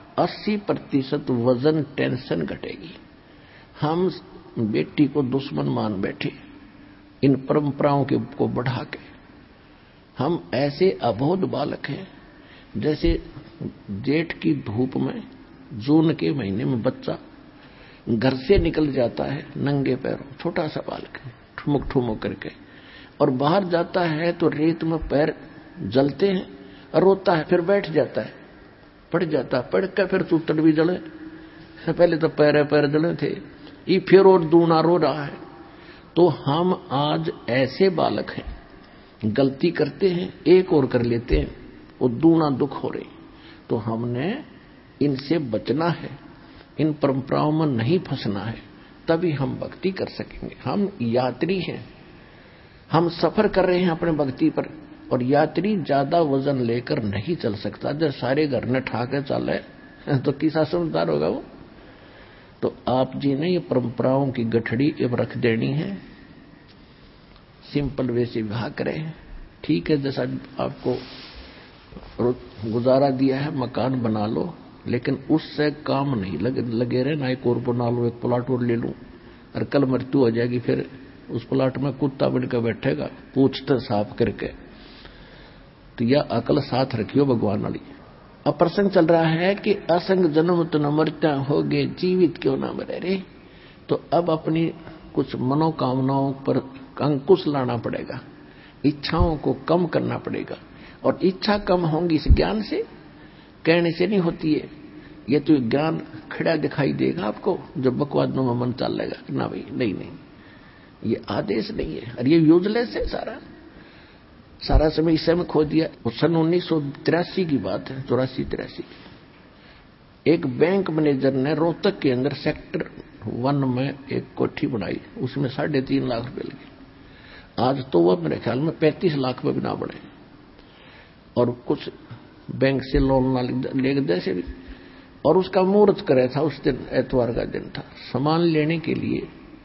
80% वजन टेंशन घटेगी। हम बेटी को दुश्मन मान बैठे इन परंपराओं के को बढ़ा के। हम ऐसे अबोध बालक हैं, जैसे जेठ की धूप में जून के महीने में बच्चा घर से निकल जाता है नंगे पैरों, छोटा सा बालक है, ठुमुक ठुमुक करके, और बाहर जाता है तो रेत में पैर जलते हैं, रोता है, फिर बैठ जाता है, पड़ जाता, पड़ कर फिर चूतड़ भी जले। पहले तो पैर जले थे, ये फिर और दूना रो रहा है। तो हम आज ऐसे बालक हैं, गलती करते हैं, एक और कर लेते हैं, वो दूना दुख हो रही। तो हमने इनसे बचना है, इन परंपराओं में नहीं फंसना है, तभी हम भक्ति कर सकेंगे। हम यात्री हैं, हम सफर कर रहे हैं अपने भक्ति पर, और यात्री ज्यादा वजन लेकर नहीं चल सकता। जब सारे घर ने ठाके चले तो किसा समझदार होगा वो। तो आप जी ने ये परंपराओं की गठड़ी अब रख देनी है, सिंपल वे से विवाह करें। ठीक है, जैसा आपको गुजारा दिया है मकान बना लो, लेकिन उससे काम नहीं लगे रहे। ना एक और बना लो, एक प्लाट और ले लूं, और कल मृत्यु हो जाएगी, फिर उस प्लाट में कुत्ता बनकर बैठेगा पूछते साफ करके। तो यह अकल साथ रखियो भगवान वाली। अब प्रसंग चल रहा है कि असंग जन्म तो न मरता होगे, जीवित क्यों ना मरे रे। तो अब अपनी कुछ मनोकामनाओं पर अंकुश लाना पड़ेगा, इच्छाओं को कम करना पड़ेगा। और इच्छा कम होंगी इस ज्ञान से, कहने से नहीं होती है। ये तो ज्ञान खड़ा दिखाई देगा आपको जब बकवाद में मन चल लेगा कि ना भाई नहीं, ये आदेश नहीं है, और ये यूजलेस है। सारा समय इस में खो दिया। सन 1983 की बात है, 84-83। एक बैंक मैनेजर ने रोहतक के अंदर सेक्टर 1 में एक कोठी बनाई, उसमें 3.5 लाख रुपए लगे। आज तो वह मेरे ख्याल में 35 लाख में भी ना बढ़े, और कुछ बैंक से लोन ना ले जैसे भी। और उसका मुहूर्त करे था उस दिन, एतवार का दिन था। सामान लेने के लिए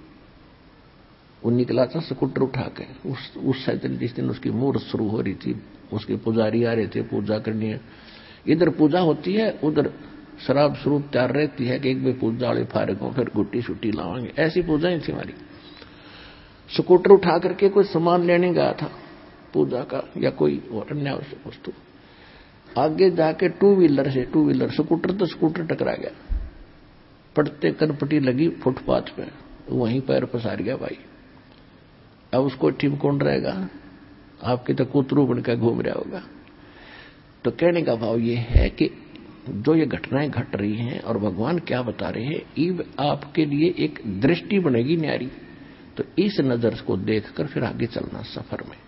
वो निकला था स्कूटर उठा के। उस दिन जिस दिन उसकी मुहूर्त शुरू हो रही थी, उसके पुजारी आ रहे थे पूजा करनी है। इधर पूजा होती है, उधर शराब स्वरूप तैयार रहती है कि एक भी पूजा वाले फारग हो, फिर गुट्टी छुट्टी लावांगे। ऐसी पूजाएं थी हमारी। स्कूटर उठा करके कोई सामान लेने गया था पूजा का या कोई और अन्य वस्तु। आगे जाके टू व्हीलर स्कूटर तो स्कूटर टकरा गया, पड़ते कनपटी लगी फुटपाथ पे, वहीं पैर पसार गया भाई। अब उसको टीम कौन रहेगा? आपके तो कुतरू बनकर घूम रहा होगा। तो कहने का भाव ये है कि जो ये घटनाएं घट रही हैं और भगवान क्या बता रहे हैं, ये आपके लिए एक दृष्टि बनेगी न्यारी। तो इस नजर को देखकर फिर आगे चलना सफर में।